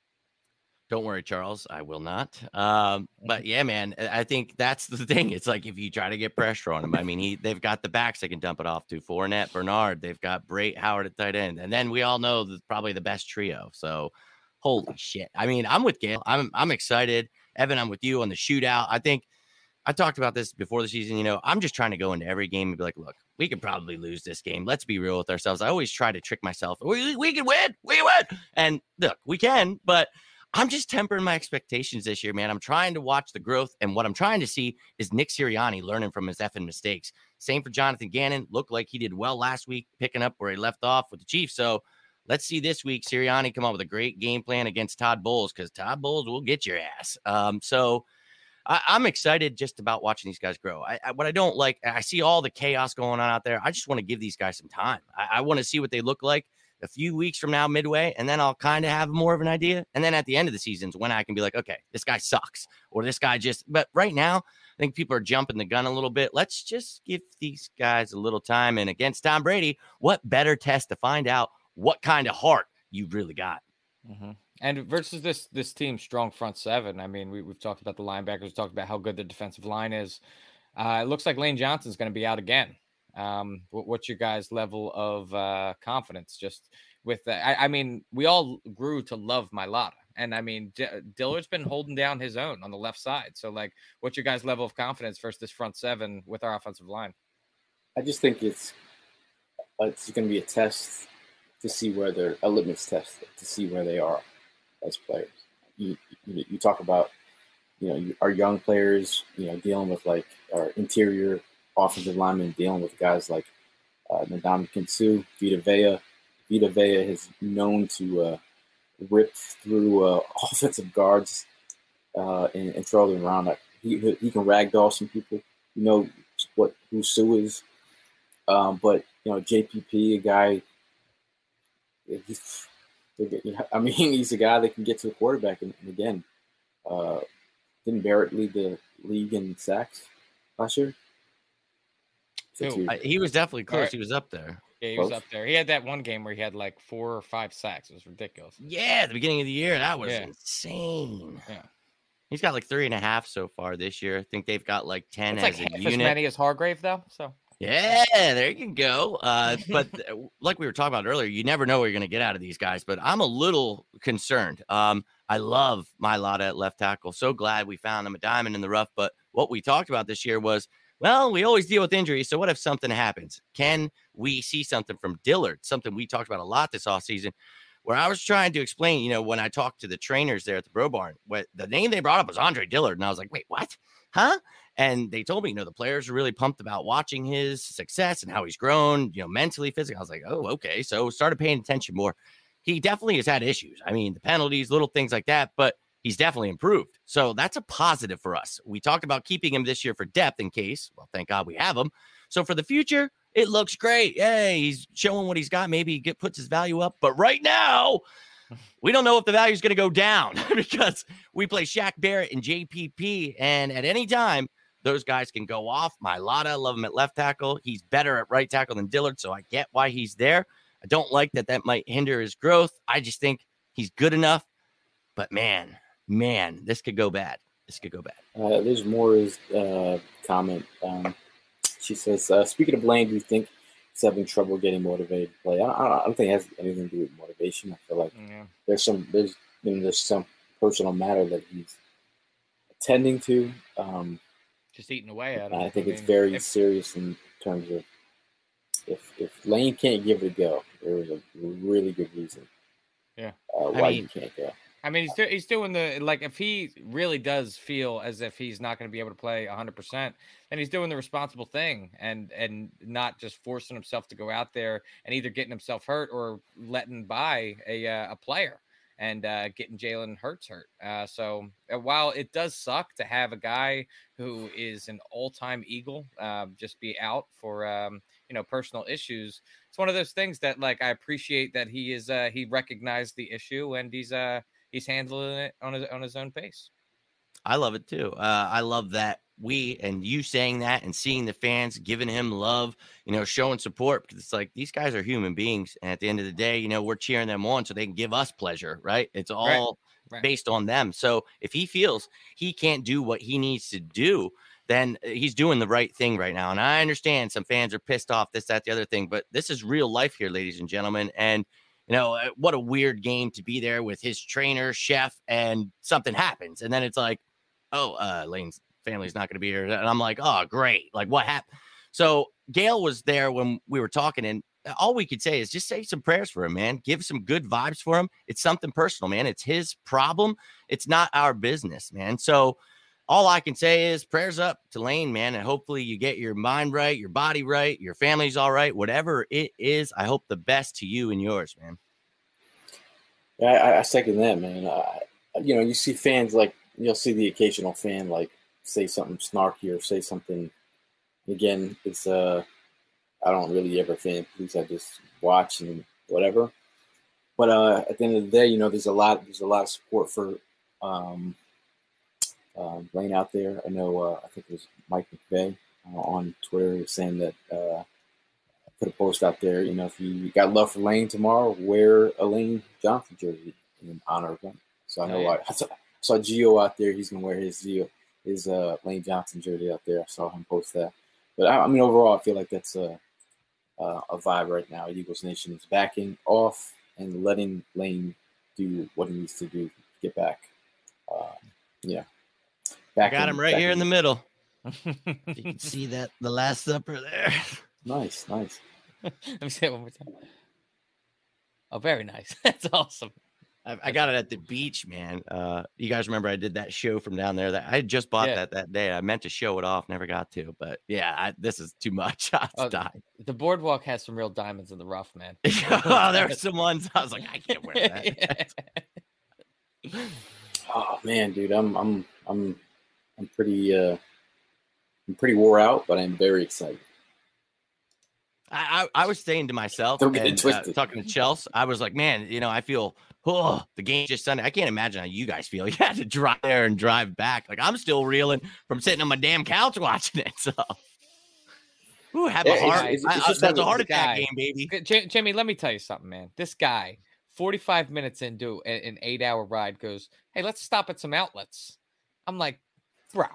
Don't worry, Charles. I will not. Um, but yeah, man, I I think that's the thing. It's like if you try to get pressure on him, I mean, he they've got the backs they can dump it off to. Fournette, Bernard, they've got Brait Howard at tight end, and then we all know that's probably the best trio. So, holy shit! I mean, I'm with Gale. I'm I'm excited. Evan, I'm with you on the shootout. I think I talked about this before the season. You know, I'm just trying to go into every game and be like, look, we could probably lose this game. Let's be real with ourselves. I always try to trick myself. We, we can win. We can win. And look, we can, but I'm just tempering my expectations this year, man. I'm trying to watch the growth. And what I'm trying to see is Nick Sirianni learning from his effing mistakes. Same for Jonathan Gannon. Looked like he did well last week, picking up where he left off with the Chiefs. So let's see this week Sirianni come up with a great game plan against Todd Bowles, because Todd Bowles will get your ass. Um, so I, I'm excited just about watching these guys grow. I, I, what I don't like, I see all the chaos going on out there. I just want to give these guys some time. I, I want to see what they look like a few weeks from now, midway, and then I'll kind of have more of an idea. And then at the end of the seasons, when I can be like, okay, this guy sucks, or this guy just. But right now, I think people are jumping the gun a little bit. Let's just give these guys a little time. And against Tom Brady, what better test to find out what kind of heart you really got? Mm-hmm. And versus this this team's strong front seven, I mean, we, we've talked about the linebackers, we've talked about how good the defensive line is. Uh, it looks like Lane Johnson's going to be out again. Um, what, what's your guys' level of uh, confidence? Just with that, I, I mean, we all grew to love Mailata, and I mean, D- Dillard's been holding down his own on the left side. So, like, what's your guys' level of confidence versus this front seven with our offensive line? I just think it's it's going to be a test to see where they're a litmus test to see where they are as players. You you, you talk about you know our young players, you know, dealing with like our interior offensive linemen, dealing with guys like uh, Ndamukong Suh, Vita Vea. Vita Vea is known to uh, rip through uh, offensive guards uh, and, and throw them around. Like he he can ragdoll some people. You know what who Suh is, um, but you know J P P, a guy. He's, I mean, he's a guy that can get to the quarterback. And, and again, uh, didn't Barrett lead the league in sacks last year? So I, he was definitely close. Right. He was up there. Yeah, he was up there. He had that one game where he had like four or five sacks. It was ridiculous. Yeah, at the beginning of the year, that was yeah. insane. Yeah, he's got like three and a half so far this year. I think they've got like ten it's as like a half unit. as many as Hargrave, though. So yeah, there you go. Uh, but like we were talking about earlier, you never know what you're going to get out of these guys. But I'm a little concerned. Um, I love Mailata at left tackle. So glad we found him a diamond in the rough. But what we talked about this year was, well, we always deal with injuries. So what if something happens? Can we see something from Dillard? Something we talked about a lot this offseason, where I was trying to explain, you know, when I talked to the trainers there at the Bro Barn, what the name they brought up was Andre Dillard. And I was like, wait, what? Huh? And they told me, you know, the players are really pumped about watching his success and how he's grown, you know, mentally, physically. I was like, oh, okay. So started paying attention more. He definitely has had issues. I mean, the penalties, little things like that, but he's definitely improved. So that's a positive for us. We talked about keeping him this year for depth in case, well, thank God we have him. So for the future, it looks great. Hey, he's showing what he's got. Maybe he get, puts his value up. But right now, we don't know if the value is going to go down because we play Shaq Barrett and J P P. And at any time, those guys can go off. Mailata, love him at left tackle. He's better at right tackle than Dillard, so I get why he's there. I don't like that that might hinder his growth. I just think he's good enough. But, man, man, this could go bad. This could go bad. Uh, there's more uh, comment. Um, she says, uh, speaking of Lane, do you think he's having trouble getting motivated to play? I don't, I don't think it has anything to do with motivation. I feel like yeah. there's some there's you know, there's some personal matter that he's attending to. Um, Just eating away at him. I think I it's mean, very if, serious in terms of if if Lane can't give it a go, there is a really good reason. Yeah, uh, why I mean, you can't go. I mean, he's do, he's doing the like if he really does feel as if he's not going to be able to play one hundred percent, then he's doing the responsible thing and and not just forcing himself to go out there and either getting himself hurt or letting by a uh, a player and uh, getting Jalen Hurts hurt. Uh, so uh, while it does suck to have a guy who is an all-time Eagle uh, just be out for um, you know personal issues, it's one of those things that like I appreciate that he is uh, he recognized the issue and he's uh he's handling it on his on his own pace. I love it too. Uh, I love that we and you saying that and seeing the fans giving him love, you know, showing support because it's like these guys are human beings. And at the end of the day, you know, we're cheering them on so they can give us pleasure, right? It's all right. Right. based on them. So if he feels he can't do what he needs to do, then he's doing the right thing right now. And I understand some fans are pissed off, this, that, the other thing, but this is real life here, ladies and gentlemen. And you know, what a weird game to be there with his trainer, chef, and something happens. And then it's like, oh, uh, Lane's family's not going to be here. And I'm like, oh, great. Like, what happened? So Gail was there when we were talking, and all we could say is just say some prayers for him, man. Give some good vibes for him. It's something personal, man. It's his problem. It's not our business, man. So all I can say is prayers up to Lane, man, and hopefully you get your mind right, your body right, your family's all right, whatever it is. I hope the best to you and yours, man. Yeah, I, I second that, man. Uh, you know, you see fans like you'll see the occasional fan like say something snarky or say something. Again, it's uh, I don't really ever fan police. I just watch and whatever. But uh, at the end of the day, you know, there's a lot there's a lot of support for um, uh, Lane out there. I know uh, I think it was Mike McVeigh uh, on Twitter saying that uh, put a post out there. You know, if you got love for Lane tomorrow, wear a Lane Johnson jersey in honor of him. So I know Oh, yeah. I, I saw, saw Gio out there. He's gonna wear his Gio his uh, Lane Johnson jersey out there. I saw him post that. But I, I mean, overall, I feel like that's a uh, a vibe right now. Eagles Nation is backing off and letting Lane do what he needs to do to get back. Um, yeah, I back got in- him right back here in the in- middle. You can see that the Last Supper there. Nice, nice. Let me say it one more time. Oh, very nice. That's awesome. I, I got it at the beach, man. Uh, you guys remember I did that show from down there? That I had just bought Yeah. that that day. I meant to show it off, never got to. But yeah, I, this is too much. I Oh, died. The boardwalk has some real diamonds in the rough, man. Oh, there were some ones I was like, I can't wear that. Oh man, dude, I'm I'm I'm I'm pretty uh I'm pretty wore out, but I'm very excited. I, I, I was saying to myself, Don't get it and, uh, twisted. talking to Chelsea, I was like, man, you know, I feel, oh, the game just Sunday. I can't imagine how you guys feel. You had to drive there and drive back. Like, I'm still reeling from sitting on my damn couch watching it. So, ooh, have Yeah, a it's- heart. it's- it's I- I- just that's like a heart the attack guy. game, baby. Good, J- Jimmy, let me tell you something, man. This guy, forty-five minutes into a- an eight-hour ride, goes, "Hey, let's stop at some outlets." I'm like, bro.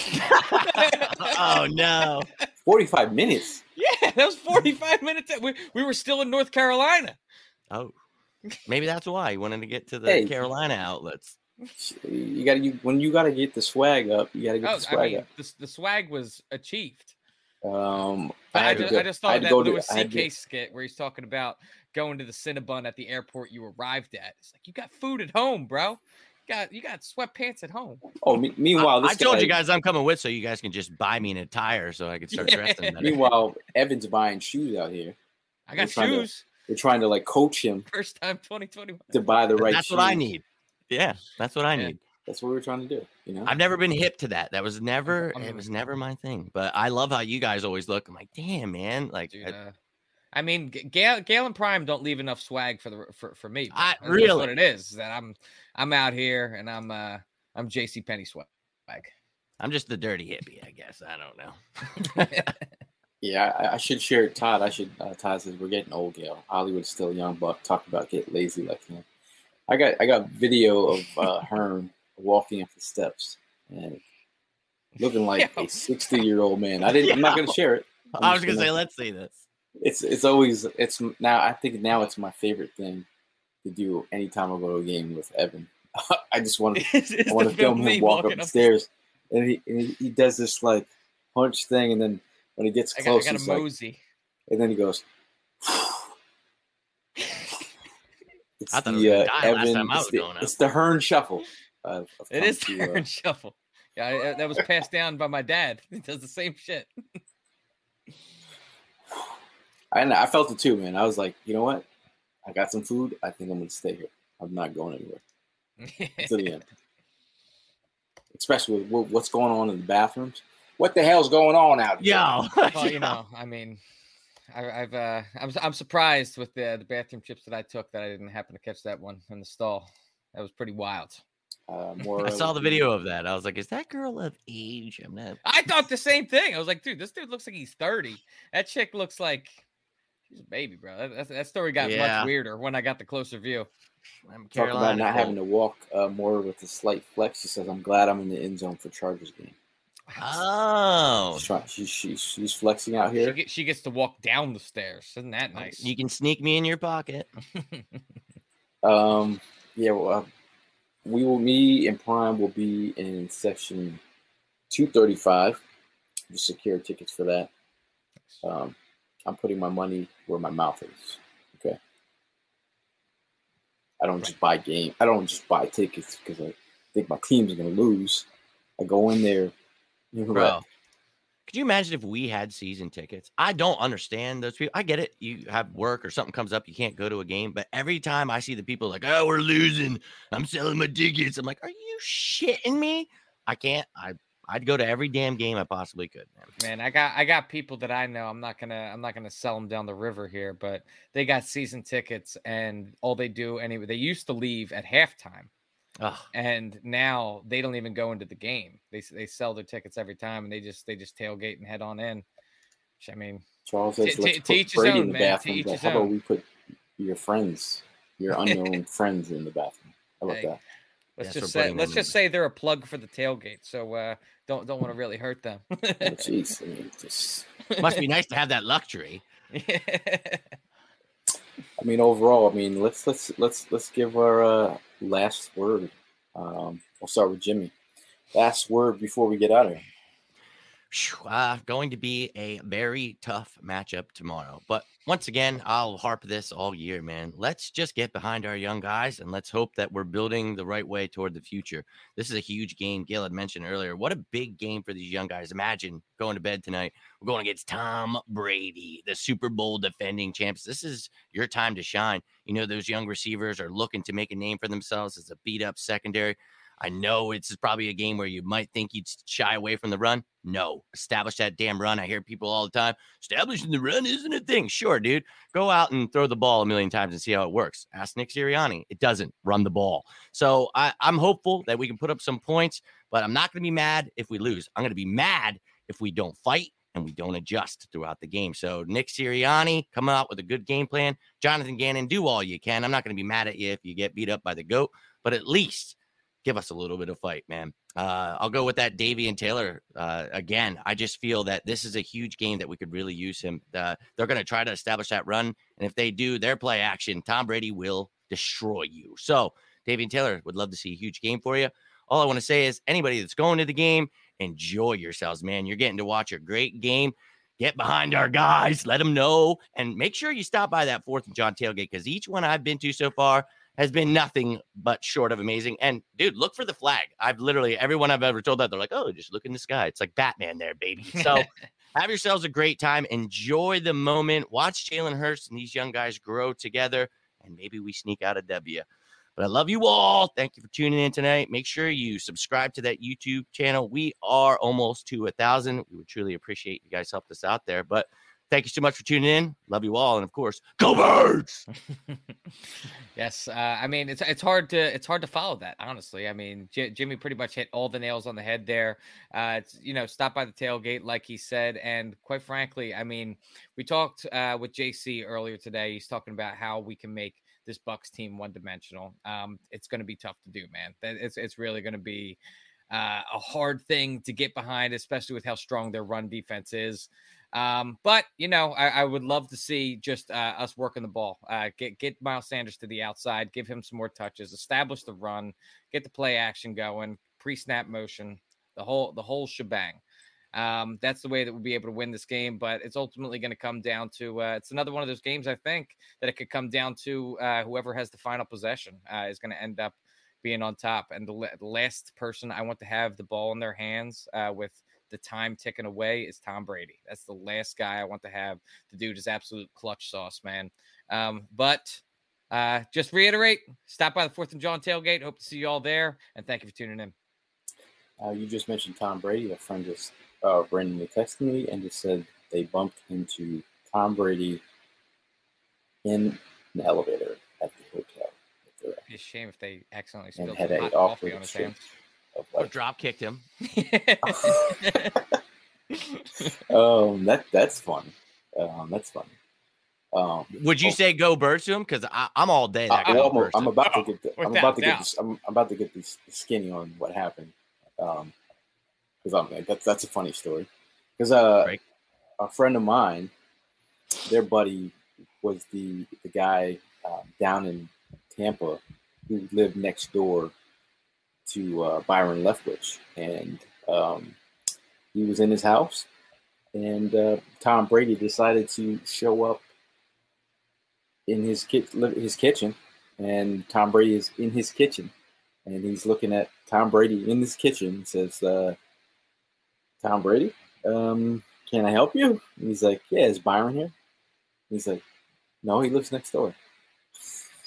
Oh, no. forty-five minutes. Yeah, that was forty-five minutes. We, we were still in North Carolina. Oh, maybe that's why he wanted to get to the Hey. Carolina outlets. You gotta you when you gotta get the swag up, you gotta get Oh, the I swag mean, the, the swag was achieved. up. Um But I, had to just, go- I just I thought had of to that go to- Louis I C had to- K skit where he's talking about going to the Cinnabon at the airport you arrived at. It's like, you got food at home, bro. You got you got sweatpants at home. Oh, me, meanwhile, I, this I told guy, you guys I'm coming with so you guys can just buy me an attire so I can start Yeah. dressing better. Meanwhile, Evan's buying shoes out here. I got We're trying to- shoes. They're trying to like coach him First time twenty twenty-one. to buy the right. That's what I shoes. need. Yeah, that's what I Yeah. need. That's what we were trying to do. You know, I've never been hip to that. That was never. I'm- It was never my thing. But I love how you guys always look. I'm like, damn, man. Like, Dude, I- uh, I mean, G- Gale, Gale and Prime don't leave enough swag for the for, for me. bro. I- That's- that's really? what it is. is That I'm I'm out here and I'm uh I'm J C Penney swag. I'm just the dirty hippie, I guess. I don't know. yeah, I, I should share it. Todd, I should. Uh, Todd says we're getting old, Gale. Hollywood's still a young buck. Talk about get lazy like him. I got I got video of uh, Hearn walking up the steps and looking like Yo. a sixty year old man. I didn't. I'm not gonna share it. I'm I was just gonna say, let's see this. It's it's always it's now. I think now it's my favorite thing to do anytime I go to a game with Evan. I just want to It's- it's I want the to film film me him walk up walking the up the stairs, and he and he, he does this like punch thing, and then when he gets I got, I close, got a he's like, mosey. and then he goes. It's I thought it was the gonna uh, die last Evan. time I It's was the, going up. it's the Hearn shuffle. I've, I've It come is to, turn uh, shuffle. Yeah, I, that was passed down by my dad. He does the same shit. I I felt it too, man. I was like, you know what? I got some food. I think I'm gonna stay here. I'm not going anywhere to the end. Especially with what- what's going on in the bathrooms. What the hell's going on out here? Yo, Well, you know, I mean, I, I've uh, I'm I'm surprised with the the bathroom chips that I took that I didn't happen to catch that one in the stall. That was pretty wild. Uh, more I saw of the video of that. I was like, is that girl of age? I'm not. I thought the same thing. I was like, dude, this dude looks like he's thirty. That chick looks like she's a baby, bro. That, that, that story got Yeah. much weirder when I got the closer view. I'm Talk about Carolina not Bolt. having to walk uh, more with a slight flex. She says, "I'm glad I'm in the end zone for Chargers game." Oh, She's, trying, she's, she's, she's flexing out She, here. get, she gets to walk down the stairs. Isn't that nice? you can sneak me in your pocket. Um, yeah, well, uh, we will. Me and Prime will be in section two thirty-five. You secure tickets for that. Um, I'm putting my money where my mouth is. Okay. I don't just buy game. I don't just buy tickets because I think my team's gonna lose. I go in there, you know, Bro, could you imagine if we had season tickets? I don't understand those people. I get it. You have work or something comes up, you can't go to a game. But every time I see the people like, oh, we're losing, I'm selling my tickets. I'm like, are you shitting me? I can't. I I'd go to every damn game I possibly could, man. Man, I got I got people that I know. I'm not gonna I'm not gonna sell them down the river here, but they got season tickets, and all they do anyway. They used to leave at halftime, Ugh. and now they don't even go into the game. They they sell their tickets every time, and they just they just tailgate and head on in. Which, I mean, Charles says, T- let's t- put teach his Brady own, in the man. bathroom. Teach But his how about own. we put your friends, your unknown friends in the bathroom? How about Hey. that? Let's Yes, just we're say putting let's them just say they're a plug for the tailgate, so uh, don't don't want to really hurt them. Oh, jeez. I mean, just, Must be nice to have that luxury. I mean, overall, I mean, let's let's let's let's give our uh, last word. Um, we'll start with Jimmy. Last word before we get out of here. Phew, Uh, going to be a very tough matchup tomorrow. But once again, I'll harp this all year, man. Let's just get behind our young guys and let's hope that we're building the right way toward the future. This is a huge game. Gail had mentioned earlier. What a big game for these young guys. Imagine going to bed tonight. We're going against Tom Brady, the Super Bowl defending champs. This is your time to shine. You know, those young receivers are looking to make a name for themselves as a beat up secondary. I know it's probably a game where you might think you'd shy away from the run. No, establish that damn run. I hear people all the time, establishing the run isn't a thing. Sure, dude. Go out and throw the ball a million times and see how it works. Ask Nick Sirianni. It doesn't run the ball. So I, I'm hopeful that we can put up some points, but I'm not going to be mad if we lose. I'm going to be mad if we don't fight and we don't adjust throughout the game. So Nick Sirianni, come out with a good game plan. Jonathan Gannon, do all you can. I'm not going to be mad at you if you get beat up by the GOAT, but at least give us a little bit of fight, man. Uh, I'll go with that Davian Taylor uh, again. I just feel that this is a huge game that we could really use him. Uh, they're going to try to establish that run, and if they do their play action, Tom Brady will destroy you. So Davian Taylor, would love to see a huge game for you. All I want to say is anybody that's going to the game, enjoy yourselves, man. You're getting to watch a great game. Get behind our guys. Let them know, and make sure you stop by that Fourth and John tailgate because each one I've been to so far has been nothing but short of amazing. And dude, look for the flag. I've literally, everyone I've ever told that, they're like, oh, just look in the sky. It's like Batman there, baby. So have yourselves a great time. Enjoy the moment. Watch Jalen Hurts and these young guys grow together, and maybe we sneak out a W. But I love you all. Thank you for tuning in tonight. Make sure you subscribe to that YouTube channel. We are almost to a thousand. We would truly appreciate you guys helped us out there. But thank you so much for tuning in. Love you all. And of course, go Birds! Yes, uh, I mean it's it's hard to it's hard to follow that, honestly. I mean, J- Jimmy pretty much hit all the nails on the head there. Uh, it's, you know, stop by the tailgate, like he said, and quite frankly, I mean, we talked uh, with J C earlier today. He's talking about how we can make this Bucks team one dimensional. Um, it's going to be tough to do, man. It's it's really going to be uh, a hard thing to get behind, especially with how strong their run defense is. Um, but you know, I, I would love to see just uh, us working the ball, uh, get get Miles Sanders to the outside, give him some more touches, establish the run, get the play action going, pre-snap motion, the whole the whole shebang. Um, that's the way that we'll be able to win this game. But it's ultimately going to come down to uh, it's another one of those games. I think that it could come down to uh, whoever has the final possession uh, is going to end up being on top. And the, the last person I want to have the ball in their hands uh, with the time ticking away is Tom Brady. That's the last guy I want to have. The dude is absolute clutch sauce, man. Um, but uh, just reiterate, stop by the Fourth and John tailgate. Hope to see you all there. And thank you for tuning in. Uh, you just mentioned Tom Brady. A friend just uh, randomly texted me and just said they bumped into Tom Brady in an elevator at the hotel. It'd be a shame if they accidentally And spilled had some a hot awkward coffee on his exchange. hands. Of Or like, drop kicked him. um, that that's fun. Um, that's fun. Um, Would you oh, say go Birds to him? Because I'm all day. That I, guy I'm, person. I'm about to get. The, I'm Without about to get. doubt. This, I'm about to get this skinny on what happened. Um, because I'm like, that's that's a funny story. Because uh, Right. a friend of mine, their buddy was the the guy um, down in Tampa who lived next door to uh, Byron Leftwich, and um, he was in his house, and uh, Tom Brady decided to show up in his ki- his kitchen, and Tom Brady is in his kitchen, and he's looking at Tom Brady in his kitchen. And says, uh, "Tom Brady, um, can I help you?" And he's like, "Yeah, is Byron here?" And he's like, "No, he lives next door."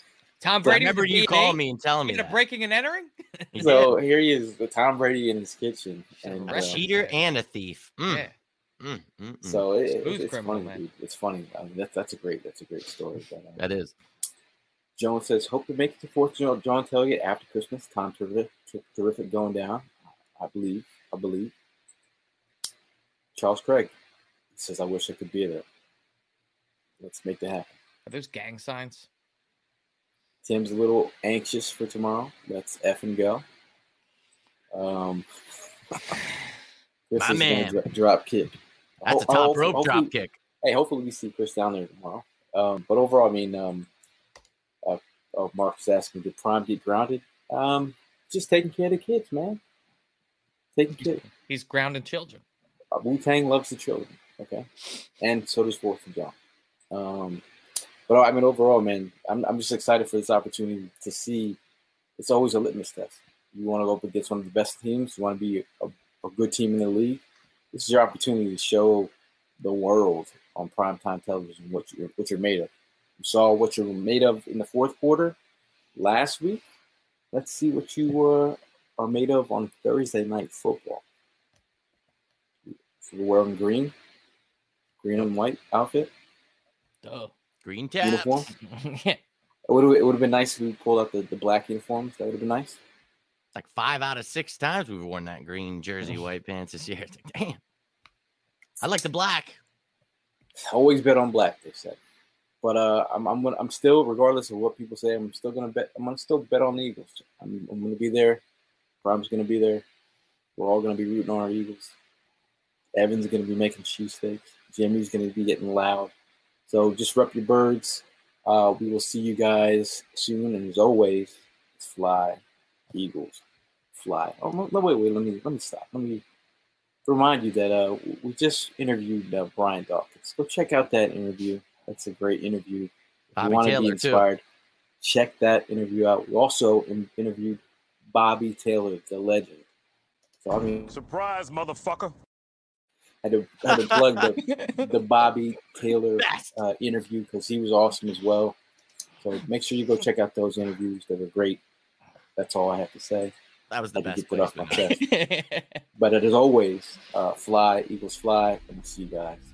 Tom I Brady. remember you calling me and telling me in a that. breaking and entering. He So here he is, with Tom Brady in his kitchen, and a uh, cheater and a thief. Mm. Yeah. Mm, mm, mm. so it, Smooth it's criminal, funny. man. Dude. It's funny. I mean, that's that's a great that's a great story. But, um, that is. Jones says, "Hope to make it to Fourth John, John Tailgate after Christmas. Tom terrific, terrific going down. I believe. I believe." Charles Craig says, "I wish I could be there. Let's make that happen." Are those gang signs? Tim's a little anxious for tomorrow. That's F and go. Um, this My is man. gonna dro- drop kick. That's a Ho- top ho- rope hopefully- drop kick. Hey, hopefully we see Chris down there tomorrow. Um, but overall, I mean, um, uh, oh, Mark's asking, did Prime get grounded? Um, just taking care of the kids, man. Taking care. He's grounding children. Uh, Wu-Tang loves the children, okay? And so does Fourth and John. Um, but I mean, overall, man, I'm I'm just excited for this opportunity to see. It's always a litmus test. You want to go up against one of the best teams. You want to be a, a good team in the league. This is your opportunity to show the world on primetime television what you're what you're made of. You saw what you're made of in the fourth quarter last week. Let's see what you uh, are made of on Thursday night football. So we're wearing green, green and white outfit, Duh. Green tabs. uniform. Yeah. It would it would have been nice if we pulled out the, the black uniforms. That would have been nice. Like five out of six times we've worn that green jersey, white pants this year. It's like, damn. I like the black. Always bet on black, they said. But uh, I'm I'm gonna, I'm still, regardless of what people say, I'm still gonna bet. I'm gonna still bet on the Eagles. I'm, I'm gonna be there. Prime's gonna be there. We're all gonna be rooting on our Eagles. Evan's gonna be making cheesesteaks. Jimmy's gonna be getting loud. So just rep your birds. Uh, we will see you guys soon. And as always, fly, Eagles, fly. Oh no, no, wait, wait. Let me let me stop. Let me remind you that uh, we just interviewed uh, Brian Dawkins. Go check out that interview. That's a great interview. If Bobby you want to Taylor, be too. inspired, check that interview out. We also in- interviewed Bobby Taylor, the legend. So I mean, Surprise, motherfucker. I had to, had to plug the, the Bobby Taylor uh, interview because he was awesome as well. So make sure you go check out those interviews. They were great. That's all I have to say. That was the I had to best get that off my placement. chest. But as always, uh, fly, Eagles fly, and we'll see you guys